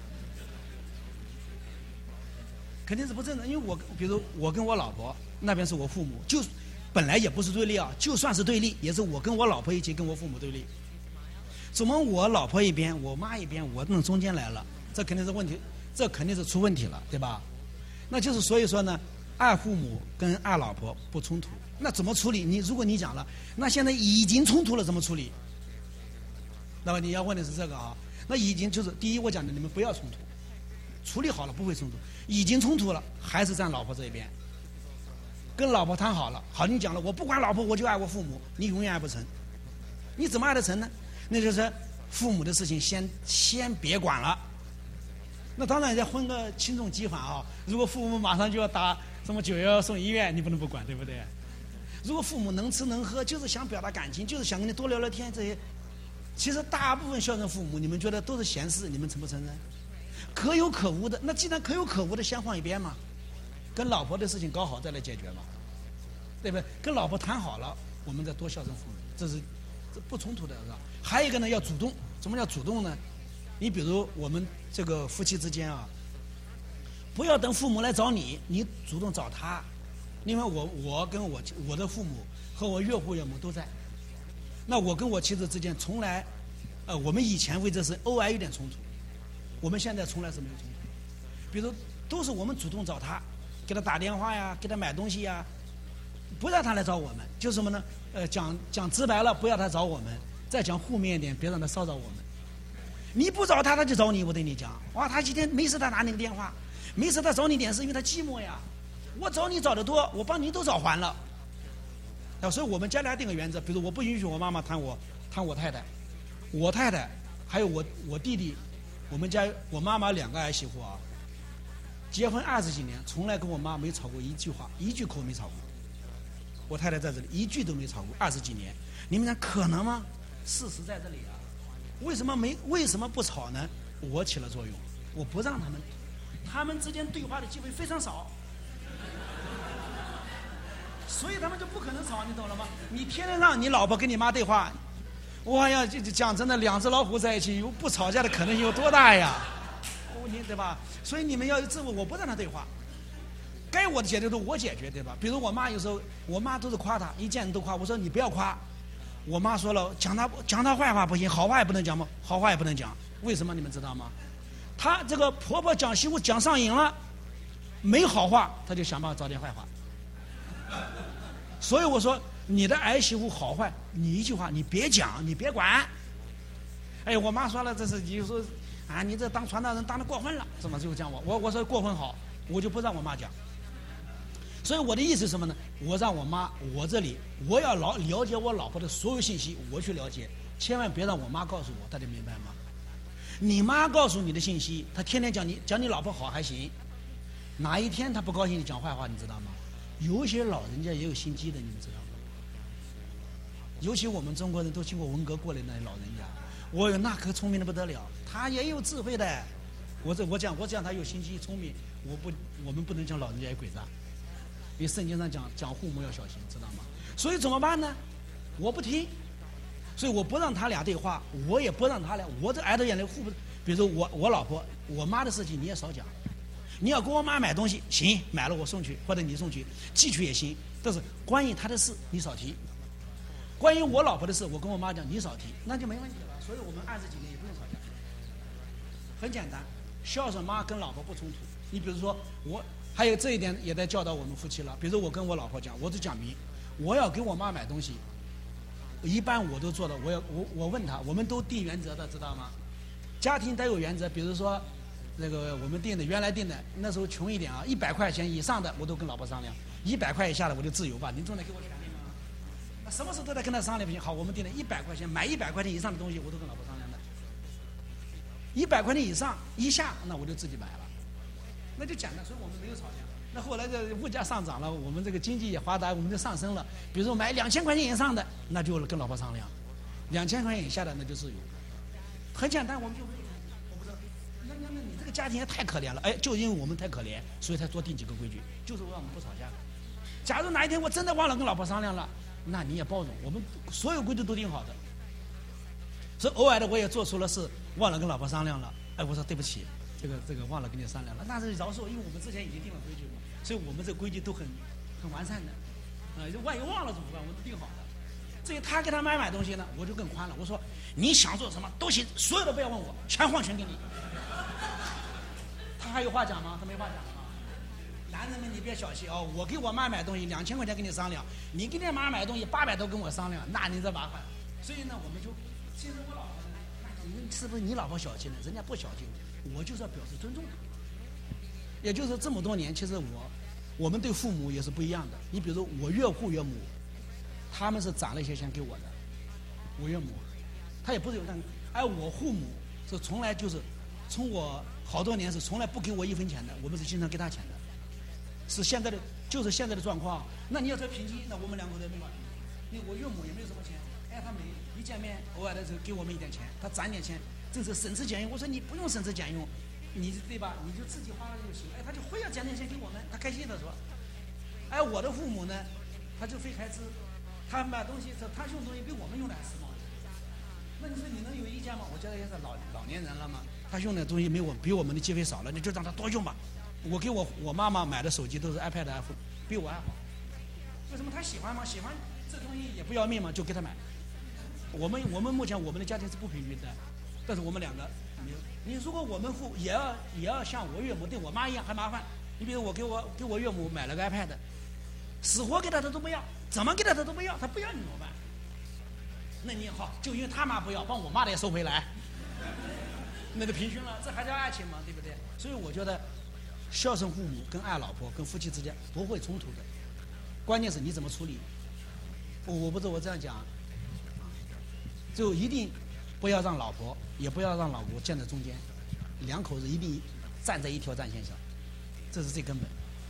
肯定是不正常，因为比如我跟我老婆那边是我父母，就本来也不是对立啊，就算是对立，也是我跟我老婆一起跟我父母对立。怎么我老婆一边，我妈一边，我弄中间来了？这肯定是问题，这肯定是出问题了，对吧？那就是所以说呢，爱父母跟爱老婆不冲突。那怎么处理？如果你讲了，那现在已经冲突了，怎么处理？那么你要问的是这个啊。那已经就是第一，我讲的你们不要冲突，处理好了不会冲突。已经冲突了，还是站老婆这一边，跟老婆谈好了。好，你讲了，我不管老婆，我就爱我父母，你永远爱不成。你怎么爱得成呢？那就是父母的事情先别管了。那当然要分个轻重疾缓啊。如果父母马上就要打什么911要送医院，你不能不管，对不对？如果父母能吃能喝，就是想表达感情，就是想跟你多聊聊天，这些其实大部分孝顺父母，你们觉得都是闲事，你们承不承认？可有可无的，那既然可有可无的，先放一边嘛，跟老婆的事情搞好再来解决嘛，对不对？跟老婆谈好了，我们再多孝顺父母，这不冲突的，是吧？还有一个呢，要主动。什么叫主动呢？你比如我们这个夫妻之间啊，不要等父母来找你，你主动找他。因为我跟我的父母和我岳父岳母都在，那我跟我妻子之间从来，我们以前为这事偶尔有点冲突，我们现在从来是没有冲突。比如都是我们主动找他，给他打电话呀，给他买东西呀，不让他来找我们。就什么呢？讲直白了，不要他找我们。再讲负面一点，别让他骚扰我们。你不找他，他就找你。我对你讲，哇，他今天没事他拿你个电话，没事他找你点事，因为他寂寞呀。我找你找得多，我帮你都找还了。所以我们家里还定个原则，比如我不允许我妈妈谈我太太，我太太还有我弟弟，我们家我妈妈2个儿媳妇啊，结婚20几年，从来跟我妈没吵过一句话，一句口没吵过。我太太在这里一句都没吵过20几年，你们讲可能吗？事实在这里啊，为什么不吵呢？我起了作用，我不让他们之间对话的机会非常少，所以他们就不可能吵，你懂了吗？你天天让你老婆跟你妈对话，我呀，讲真的，2只老虎在一起，不吵架的可能性有多大呀？你对吧？所以你们要有智慧，我不让他对话，该我的解决都我解决，对吧？比如我妈有时候，我妈都是夸他，一见人都夸，我说你不要夸。我妈说了，讲他坏话不行，好话也不能讲吗？好话也不能讲，为什么你们知道吗？她这个婆婆讲媳妇讲上瘾了，没好话，她就想办法找点坏话。所以我说，你的儿媳妇好坏，你一句话你别讲，你别管。哎，我妈说了，这是你说啊，你这当传道人当得过分了，怎么就讲我说过分好，我就不让我妈讲。所以我的意思是什么呢？我让我妈，我这里我要了解我老婆的所有信息，我去了解，千万别让我妈告诉我，大家明白吗？你妈告诉你的信息，她天天讲你老婆好还行，哪一天她不高兴你讲坏话，你知道吗？有些老人家也有心机的，你们知道吗？ 尤其我们中国人都经过文革过来的老人家，那可聪明的不得了，他也有智慧的。我讲他有心机聪明，我们不能讲老人家有鬼子啊，因为圣经上讲父母要小心，知道吗？所以怎么办呢？我不听，所以我不让他俩对话，我也不让他俩，我这挨着眼泪比如说我老婆我妈的事情你也少讲，你要给我妈买东西行，买了我送去或者你送去寄去也行，但是关于她的事你少提，关于我老婆的事我跟我妈讲你少提，那就没问题了。所以我们20几年也不用吵架，很简单，孝顺妈跟老婆不冲突。你比如说还有这一点也在教导我们夫妻了，比如说我跟我老婆讲，我就讲明我要给我妈买东西，一般我都做的，我问他，我们都定原则的，知道吗？家庭都有原则，比如说那个我们原来定的，那时候穷一点啊，100块钱以上的我都跟老婆商量，100块以下的我就自由吧，你总得给我权利吗？那什么事都得跟他商量不行。好，我们定了100块钱，买100块钱以上的东西我都跟老婆商量的，100块钱以下那我就自己买了，那就简单，所以我们没有吵架。那后来这物价上涨了，我们这个经济也发达，我们就上升了。比如说买2000块钱以上的，那就跟老婆商量；2000块钱以下的，那就自由。很简单，我们就会。我不知道，那你这个家庭也太可怜了。哎，就因为我们太可怜，所以才多定几个规矩，就是让我们不吵架。假如哪一天我真的忘了跟老婆商量了，那你也包容，我们所有规矩都定好的。所以偶尔的我也做出了事，忘了跟老婆商量了。哎，我说对不起。这个忘了跟你商量了，那是饶恕，因为我们之前已经定了规矩嘛，所以我们这规矩都很完善的，万一忘了怎么办？我们都定好的。至于他给他买东西呢，我就更宽了，我说你想做什么都行，所有的不要问我，全换全给你。他还有话讲吗？他没话讲了吗？男人们你别小气哦，我给我妈买东西2000块钱跟你商量，你给你妈买东西800多跟我商量，那你这麻烦。所以呢，我们就其实我老婆呢，是不是你老婆小气呢？人家不小气。我就是要表示尊重他，也就是这么多年，其实我们对父母也是不一样的。你比如说我岳父岳母，他们是攒了一些钱给我的，我岳母，他也不是有那个，而我父母是从来就是从我好多年是从来不给我1分钱的，我们是经常给他钱的，是现在的状况。那你要说平均，那我们2口都没法平均。因为我岳母也没有什么钱，哎，他一见面偶尔的时候给我们一点钱，他攒点钱。这是省吃俭用，我说你不用省吃俭用，你对吧？你就自己花了就行。哎，他就非要攒点钱给我们，他开心的说。哎，我的父母呢，他就非开支，他买东西，他用东西比我们用的还时髦。那你说你能有意见吗？我觉得也是老年人了嘛，他用的东西比我们的经费少了，你就让他多用吧。我给我妈妈买的手机都是 iPad iPhone， 比我还好。为什么他喜欢吗？喜欢这东西也不要命嘛，就给他买。我们目前我们的家庭是不平均的。但是我们2个，你如果我们也要像我岳母对我妈一样还麻烦。你比如我给我岳母买了个 iPad， 死活给他都不要，怎么给他都不要，他不要你怎么办？那你好，就因为他妈不要，把我妈的也收回来，那就平均了，这还叫爱情吗？对不对？所以我觉得孝顺父母跟爱老婆跟夫妻之间不会冲突的，关键是你怎么处理。我不是我这样讲，就一定不要让老婆，也不要让老婆站在中间，2口子一定站在一条战线上，这是最根本。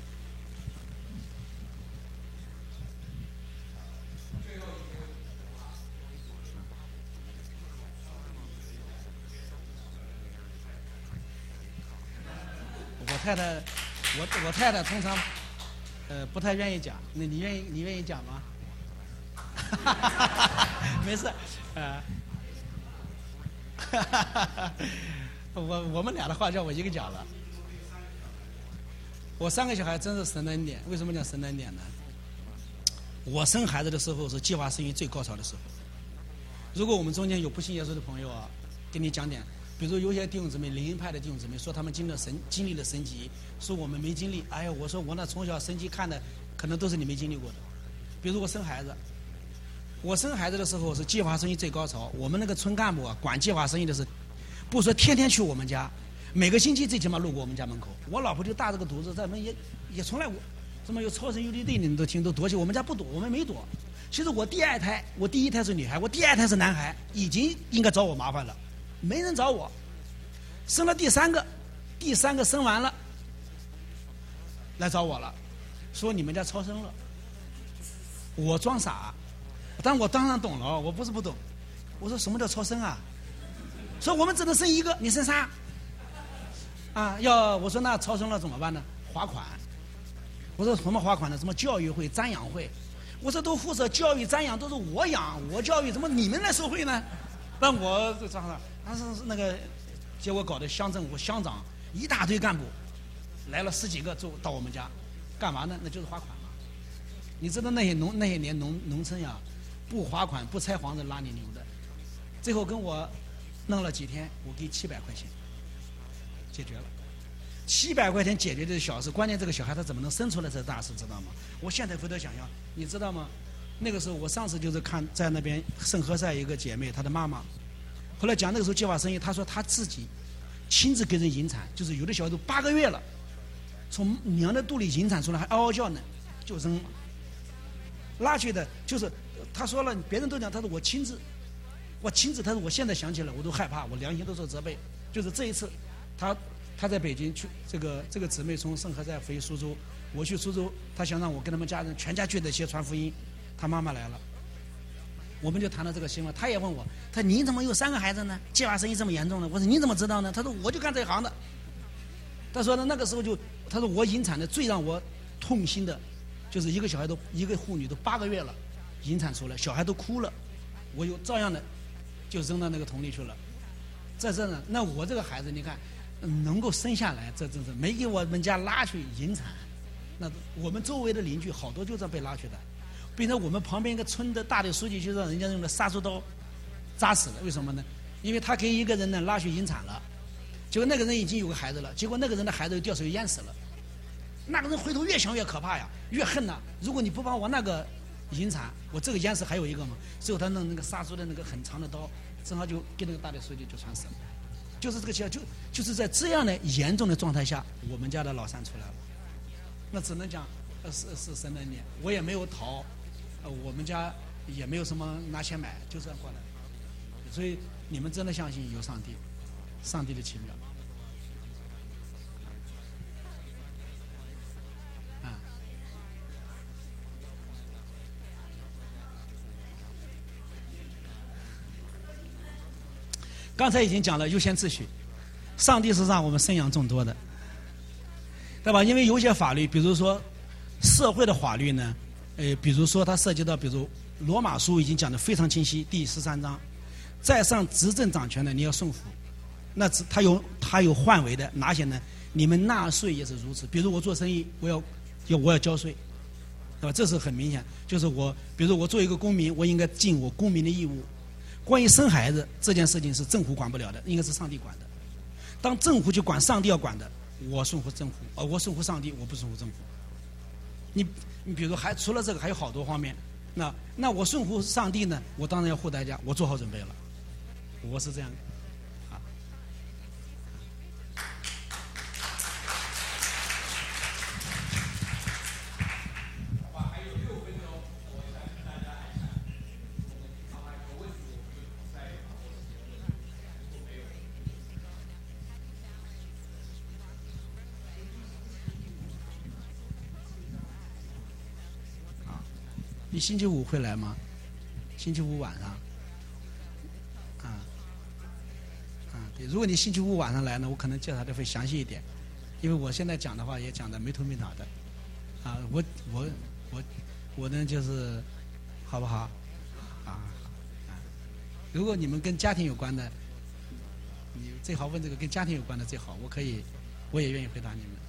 我太太通常不太愿意讲，那你愿意讲吗？没事，我们俩的话叫我一个讲了。我3个小孩真是神的恩典。为什么讲神的恩典呢？我生孩子的时候是计划生育最高潮的时候。如果我们中间有不信耶稣的朋友啊，跟你讲点，比如有些弟兄姊妹灵恩派的弟兄姊妹说他们经历了神迹，说我们没经历。哎呀，我说我那从小神迹看的，可能都是你没经历过的。比如我生孩子。我生孩子的时候是计划生育最高潮，我们那个村干部啊，管计划生育的是，不说天天去我们家，每个星期最起码路过我们家门口。我老婆就大这个肚子，咱们也从来什么有超生游击队的你们都听都躲起，我们家不躲，我们没躲。其实我第1胎是女孩，我第2胎是男孩，已经应该找我麻烦了，没人找我。生了第3个生完了，来找我了，说你们家超生了。我装傻。 但我当然懂了，我不是不懂。我说什么叫超生啊？说我们只能生一个，你生仨。啊，我说那超生了怎么办呢？罚款。我说什么罚款呢？什么教育费、瞻仰会？我说都负责教育瞻仰，都是我养我教育，怎么你们来收费呢？那我这账上，当时那个，结果搞得乡政府乡长一大堆干部来了10几个，就到我们家，干嘛呢？那就是罚款嘛。你知道那些年农村呀，不罚款不拆房子拉你牛的，最后跟我弄了几天，我给700块钱，解决了。700块钱解决的是小事，关键这个小孩他怎么能生出来是大事，知道吗？我现在回头想想，你知道吗？那个时候我上次就是看在那边圣何塞一个姐妹，她的妈妈，后来讲那个时候计划生育，她说她自己亲自给人引产，就是有的小孩都8个月了，从娘的肚里引产出来还嗷嗷叫呢，就扔了，拉去的就是她说了，别人都讲，她说我亲自，她说我现在想起来我都害怕，我良心都受责备，就是这一次，她在北京去，这个姊妹从圣何塞回苏州，我去苏州，她想让我跟他们家人全家聚在一起传福音，她妈妈来了，我们就谈到这个新闻，她也问我，她说你怎么有3个孩子呢？计划生育这么严重呢？我说你怎么知道呢？她说我就干这一行的。她说呢那个时候她说我引产的最让我痛心的，就是一个妇女都8个月了，引产出来，小孩都哭了，我又照样的就扔到那个桶里去了。在这呢，那我这个孩子你看。能够生下来，这真是没给我们家拉去引产，那我们周围的邻居好多就这样被拉去的，并且我们旁边一个村的大的书记就让人家用的杀猪刀扎死了，为什么呢？因为他给一个人呢拉去引产了，结果那个人已经有个孩子了，结果那个人的孩子又掉水淹死了，那个人回头越想越可怕呀，越恨呐！如果你不帮我那个引产，我这个淹死还有一个嘛，最后他弄那个杀猪的那个很长的刀，正好就给那个大的书记就穿死了。就是这个情况，就是在这样的严重的状态下，我们家的老三出来了，那只能讲是神的恩典，我也没有逃，我们家也没有什么拿钱买，就这样过来。所以你们真的相信有上帝，上帝的奇妙。刚才已经讲了优先秩序，上帝是让我们生养众多的，对吧？因为有些法律，比如说社会的法律呢，比如说它涉及到，比如罗马书已经讲得非常清晰，第13章，在上执政掌权的你要顺服，那它有范围的，哪些呢？你们纳税也是如此，比如我做生意，我要交税，对吧？这是很明显，就是比如我做一个公民，我应该尽我公民的义务。关于生孩子这件事情是政府管不了的，应该是上帝管的。当政府去管上帝要管的，我顺服政府，我顺服上帝，我不顺服政府。你比如说除了这个还有好多方面，那我顺服上帝呢，我当然要付代价，我做好准备了，我是这样的。你星期五会来吗？星期五晚上，对，如果你星期五晚上来呢，我可能介绍的会详细一点，因为我现在讲的话也讲的没头没脑的，我呢就是好不好？如果你们跟家庭有关的，你最好问这个跟家庭有关的最好，我也愿意回答你们。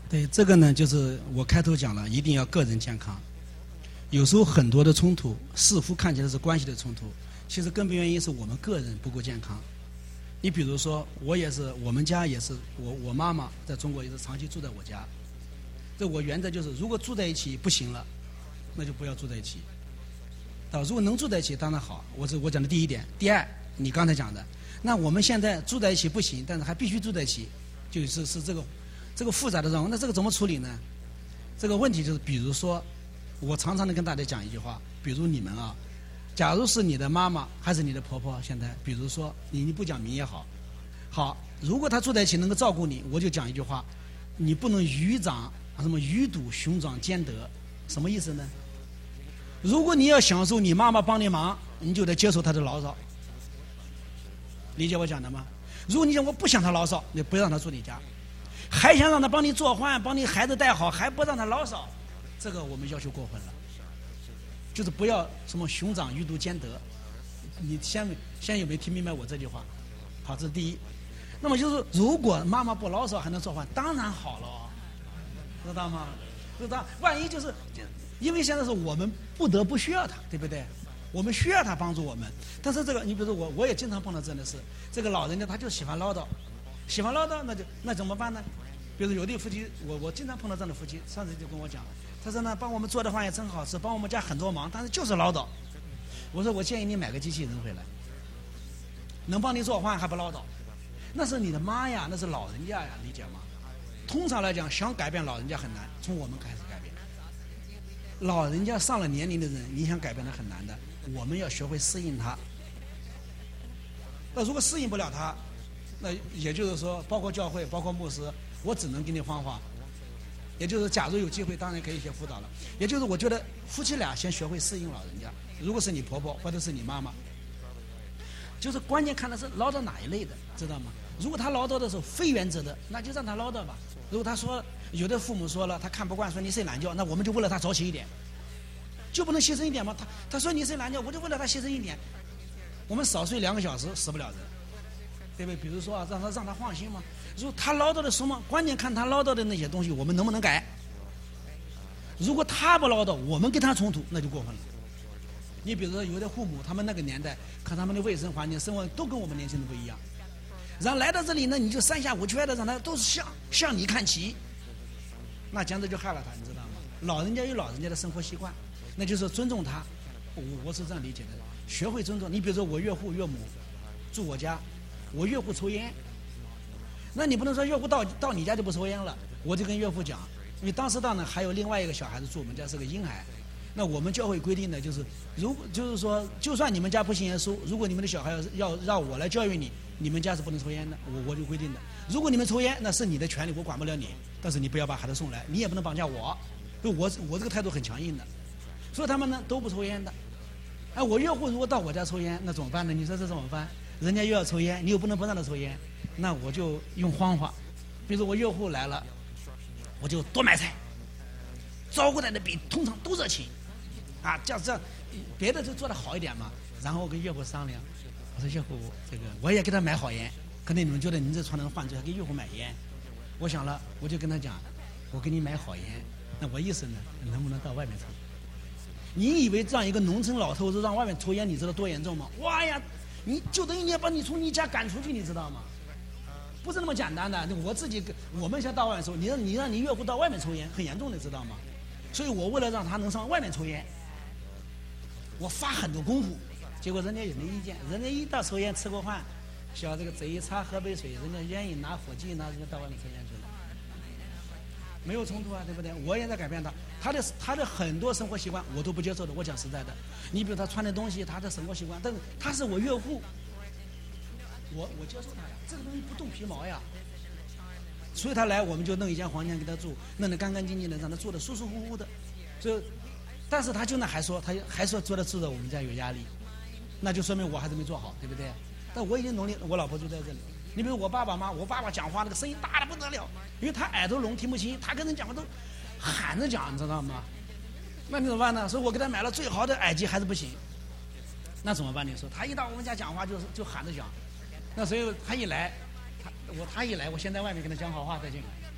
对，这个呢，就是我开头讲了，一定要个人健康。有时候很多的冲突，似乎看起来是关系的冲突，其实根本原因是我们个人不够健康。你比如说，我们家也是，我妈妈在中国也是长期住在我家。这我原则就是，如果住在一起不行了，那就不要住在一起。如果能住在一起，当然好。我讲的第一点。第二，你刚才讲的，那我们现在住在一起不行，但是还必须住在一起，就是这个复杂的状况。那这个怎么处理呢？这个问题就是，比如说，我常常的跟大家讲一句话，比如你们啊，假如是你的妈妈还是你的婆婆，现在比如说你不讲明也好，如果她住在一起能够照顾你，我就讲一句话，你不能鱼肚熊掌兼得，什么意思呢？如果你要享受你妈妈帮你忙，你就得接受她的牢骚，理解我讲的吗？如果你讲我不想她牢骚，你不让她住你家，还想让她帮你做饭，帮你孩子带好，还不让她牢骚，这个我们要求过分了。就是不要什么熊掌鱼肚兼得，你先有没有听明白我这句话？好，这是第一。那么就是如果妈妈不牢骚还能做饭，当然好了，知道吗？知道，万一就是因为现在是我们不得不需要她，对不对？我们需要她帮助我们，但是这个你比如说我也经常碰到这样的事，这个老人家他就喜欢唠叨，那怎么办呢？比如有的夫妻，我经常碰到这样的夫妻，上次就跟我讲，他说呢，帮我们做的饭也真好吃，帮我们家很多忙，但是就是唠叨。我说我建议你买个机器人回来，能帮你做饭还不唠叨，那是你的妈呀，那是老人家呀，理解吗？通常来讲，想改变老人家很难，从我们开始改变。老人家上了年龄的人，你想改变他很难的，我们要学会适应他。那如果适应不了他，那也就是说，包括教会，包括牧师，我只能给你方法。也就是假如有机会，当然可以一些辅导了。也就是我觉得夫妻俩先学会适应老人家，如果是你婆婆或者是你妈妈，就是关键看的是唠叨哪一类的，知道吗？如果他唠叨的时候非原则的，那就让他唠叨吧。如果他说有的父母说了他看不惯，说你睡懒觉，那我们就为了他早起一点，就不能牺牲一点吗？他说你睡懒觉，我就为了他牺牲一点，我们少睡2个小时死不了人，对不对？比如说让他放心嘛。如果他唠叨的什么，关键看他唠叨的那些东西，我们能不能改？如果他不唠叨，我们跟他冲突，那就过分了。你比如说，有的父母他们那个年代，看他们的卫生环境、生活都跟我们年轻人不一样，然后来到这里呢，你就3下5缺的让他都是向你看齐，那简直就害了他，你知道吗？老人家有老人家的生活习惯，那就是尊重他。我是这样理解的，学会尊重。你比如说，我岳父岳母住我家，我岳父抽烟，那你不能说岳父到你家就不抽烟了。我就跟岳父讲，因为当时呢还有另外一个小孩子住我们家，是个婴孩。那我们教会规定的就是，就是说，就算你们家不信耶稣，如果你们的小孩要让我来教育你，你们家是不能抽烟的，我就规定的。如果你们抽烟，那是你的权利，我管不了你，但是你不要把孩子送来，你也不能绑架我。我这个态度很强硬的，所以他们呢都不抽烟的。哎，我岳父如果到我家抽烟，那怎么办呢？你说这怎么办？人家又要抽烟，你又不能不让他抽烟，那我就用方法，比如说我岳父来了，我就多买菜，招呼他的比通常都热情。啊，这样别的就做得好一点嘛。然后我跟岳父商量，我说岳父，这个我也给他买好烟，可能你们觉得您这传人犯罪，还给岳父买烟。我想了，我就跟他讲，我给你买好烟，那我意思呢，能不能到外面抽？你以为这样一个农村老头子让外面抽烟，你知道多严重吗？哇呀，你就等于你要把你从你家赶出去，你知道吗？不是那么简单的。我们先到外面抽，你让你岳父到外面抽烟，很严重的，知道吗？所以我为了让他能上外面抽烟，我花很多功夫，结果人家也没意见。人家一到抽烟吃过饭，需要这个嘴一擦喝杯水，人家愿意拿火机拿人家到外面抽烟去了，没有冲突啊，对不对？我也在改变他的很多生活习惯我都不接受的。我讲实在的，你比如他穿的东西，他的生活习惯，但是他是我岳父，我接受他呀，这个东西不动皮毛呀。所以他来，我们就弄一间房间给他住，弄得干干净净的，让他住得舒舒服服的。但是他就还说觉得住在我们家有压力，那就说明我还是没做好，对不对？但我已经努力，我老婆就在这里。你比如我爸爸讲话那个声音大得不得了，因为他耳朵聋听不清，他跟人讲话都喊着讲，你知道吗？那你怎么办呢？所以我给他买了最好的耳机还是不行，那怎么办？你说他一到我们家讲话就喊着讲，那所以他一来，我现在外面跟他讲好话再进来，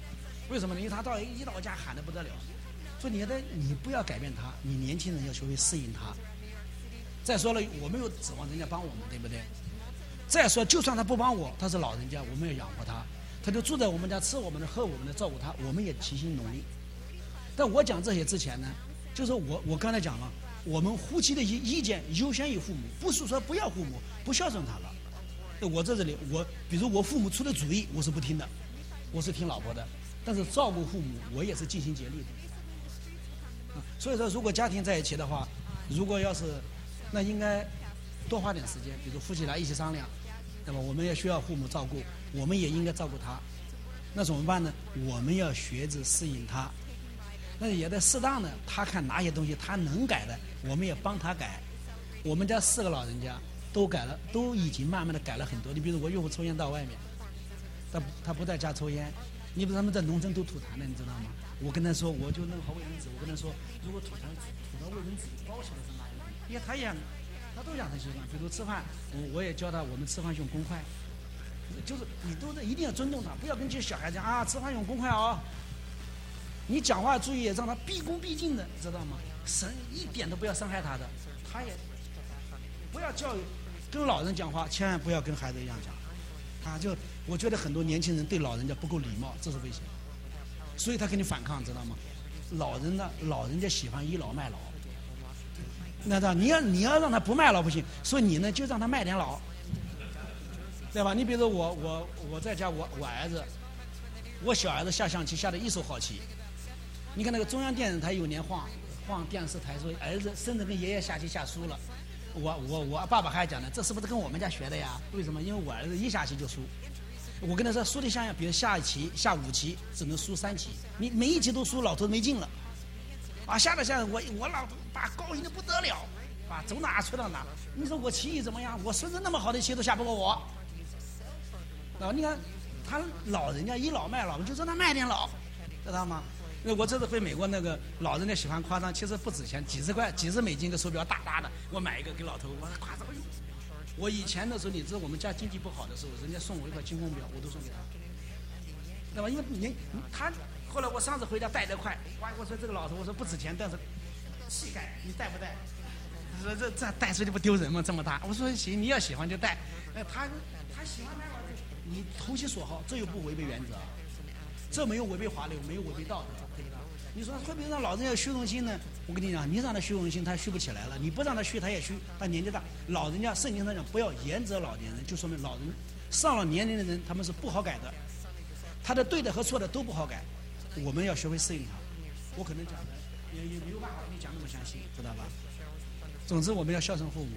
为什么呢？因为他一到家喊得不得了。所以你不要改变他，你年轻人要学会适应他。再说了，我没有指望人家帮我们，对不对？再说，就算他不帮我，他是老人家，我们要养活他，他就住在我们家，吃我们的，喝我们的，照顾他，我们也齐心努力。但我讲这些之前呢，就是我刚才讲了，我们夫妻的意见优先于父母，不是说不要父母，不孝顺他了。我在这里，比如我父母出的主意，我是不听的，我是听老婆的，但是照顾父母，我也是尽心竭力的。所以说，如果家庭在一起的话，如果要是，那应该多花点时间，比如夫妻俩一起商量，对吧？我们也需要父母照顾，我们也应该照顾他。那怎么办呢？我们要学着适应他。那也得适当的，他看哪些东西他能改的，我们也帮他改。我们家4个老人家都改了，都已经慢慢的改了很多。你比如我岳父抽烟到外面，他不在家抽烟。你比如他们在农村都吐痰的，你知道吗？我跟他说，我就弄好卫生纸，我跟他说，如果吐到卫生纸包起来是哪一种？因为他都养成习惯。比如吃饭，我也教他，我们吃饭用公筷，就是你一定要尊重他，不要跟这些小孩讲啊，吃饭用公筷啊。你讲话注意，让他毕恭毕敬的，知道吗？一点都不要伤害他的，他也不要教育，跟老人讲话千万不要跟孩子一样讲。我觉得很多年轻人对老人家不够礼貌，这是危险，所以他跟你反抗，知道吗？老人家喜欢倚老卖老，那你要让他不卖老不行，所以你呢就让他卖点老，对吧？你比如说我在家，我儿子，我小儿子下象棋下的一手好棋。你看那个中央电视台有年晃电视台说儿子甚至跟爷爷下棋下输了，我爸爸还讲呢，这是不是跟我们家学的呀？为什么？因为我儿子一下棋就输。我跟他说输的像样，比如下5棋只能输3棋，你每一棋都输，老头没劲了。啊，下着我老爸高兴的不得了，啊，走哪吹到哪。你说我棋艺怎么样？我孙子那么好的棋都下不过我。啊，你看他老人家倚老卖老，就让他卖点老，知道吗？我这次回美国，那个老人家喜欢夸张，其实不值钱，几十美金个手表大大的，我买一个给老头，我夸张。我以前的时候，你知道我们家经济不好的时候，人家送我一块精工表，我都送给他。那么因为他后来我上次回家带得快，我说这个老头，我说不值钱，但是膝盖你带不带？说这带出去不丢人吗？这么大，我说行，你要喜欢就带。他喜欢买我就你投其所好，这又不违背原则，这没有违背法律，没有违背道德，对不对？你说会不会让老人家虚荣心呢？我跟你讲，你让他虚荣心，他虚不起来了；你不让他虚，他也虚。他年纪大，老人家圣经上讲不要严责老年人，就说明老人上了年龄的人他们是不好改的，他的对的和错的都不好改。我们要学会适应他。我可能讲的也没有办法跟你讲那么详细，知道吧？总之我们要孝顺父母。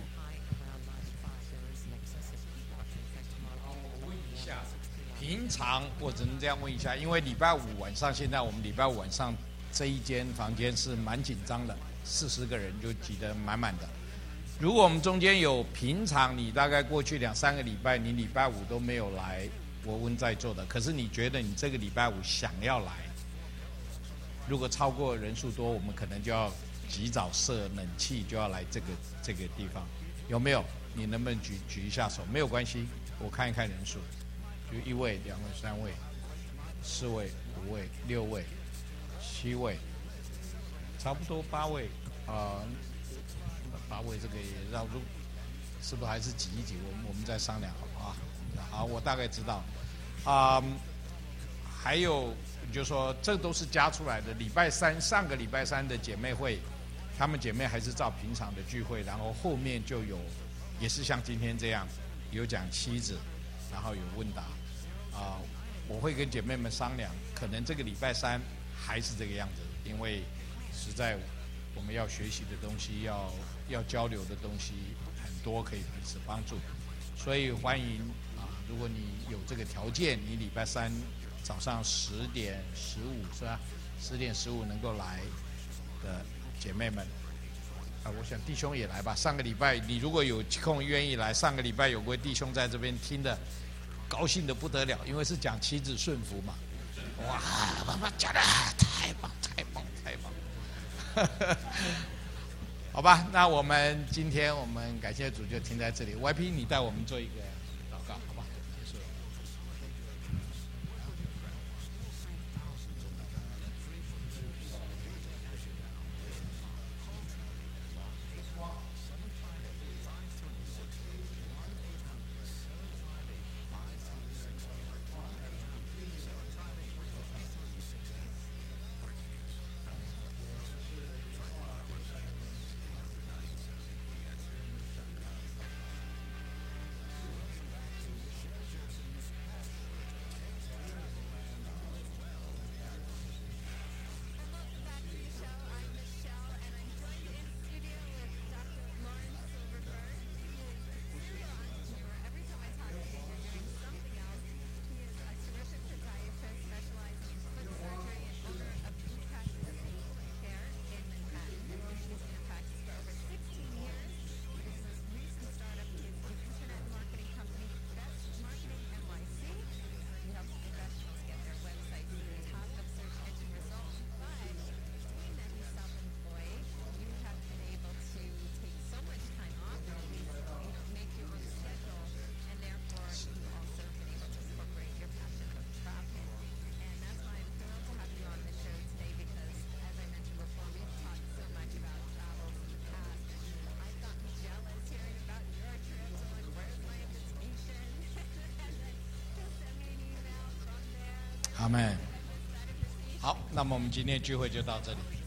我问一下，平常我只能这样问一下，因为礼拜5晚上，现在我们礼拜5晚上这一间房间是蛮紧张的，40个人就挤得满满的。如果我们中间有平常你大概过去2-3个礼拜，你礼拜5都没有来，我问在座的，可是你觉得你这个礼拜5想要来，如果超过人数多，我们可能就要及早设冷气，就要来这个地方，有没有？你能不能举一下手？没有关系，我看一看人数，就1位、2位、3位、4位、5位、6位、7位，差不多8位8位这个也绕路，是不是还是挤一挤？我们再商量好不好？好，我大概知道。还有就是说，这都是加出来的。上个礼拜三的姐妹会，她们姐妹还是照平常的聚会，然后后面就有，也是像今天这样，有讲妻子，然后有问答。我会跟姐妹们商量，可能这个礼拜3还是这个样子，因为实在我们要学习的东西，要交流的东西很多，可以彼此帮助，所以欢迎如果你有这个条件，你礼拜3早上10点15是吧？10点15能够来的姐妹们，我想弟兄也来吧。上个礼拜你如果有空愿意来，上个礼拜有位弟兄在这边听的，高兴的不得了，因为是讲妻子顺服嘛。哇，爸爸讲的太棒太棒太棒！好吧，那我们今天我们感谢主就停在这里。YP， 你带我们做一个祷告，好吧？结束了。 阿门。好，那么我们今天聚会就到这里。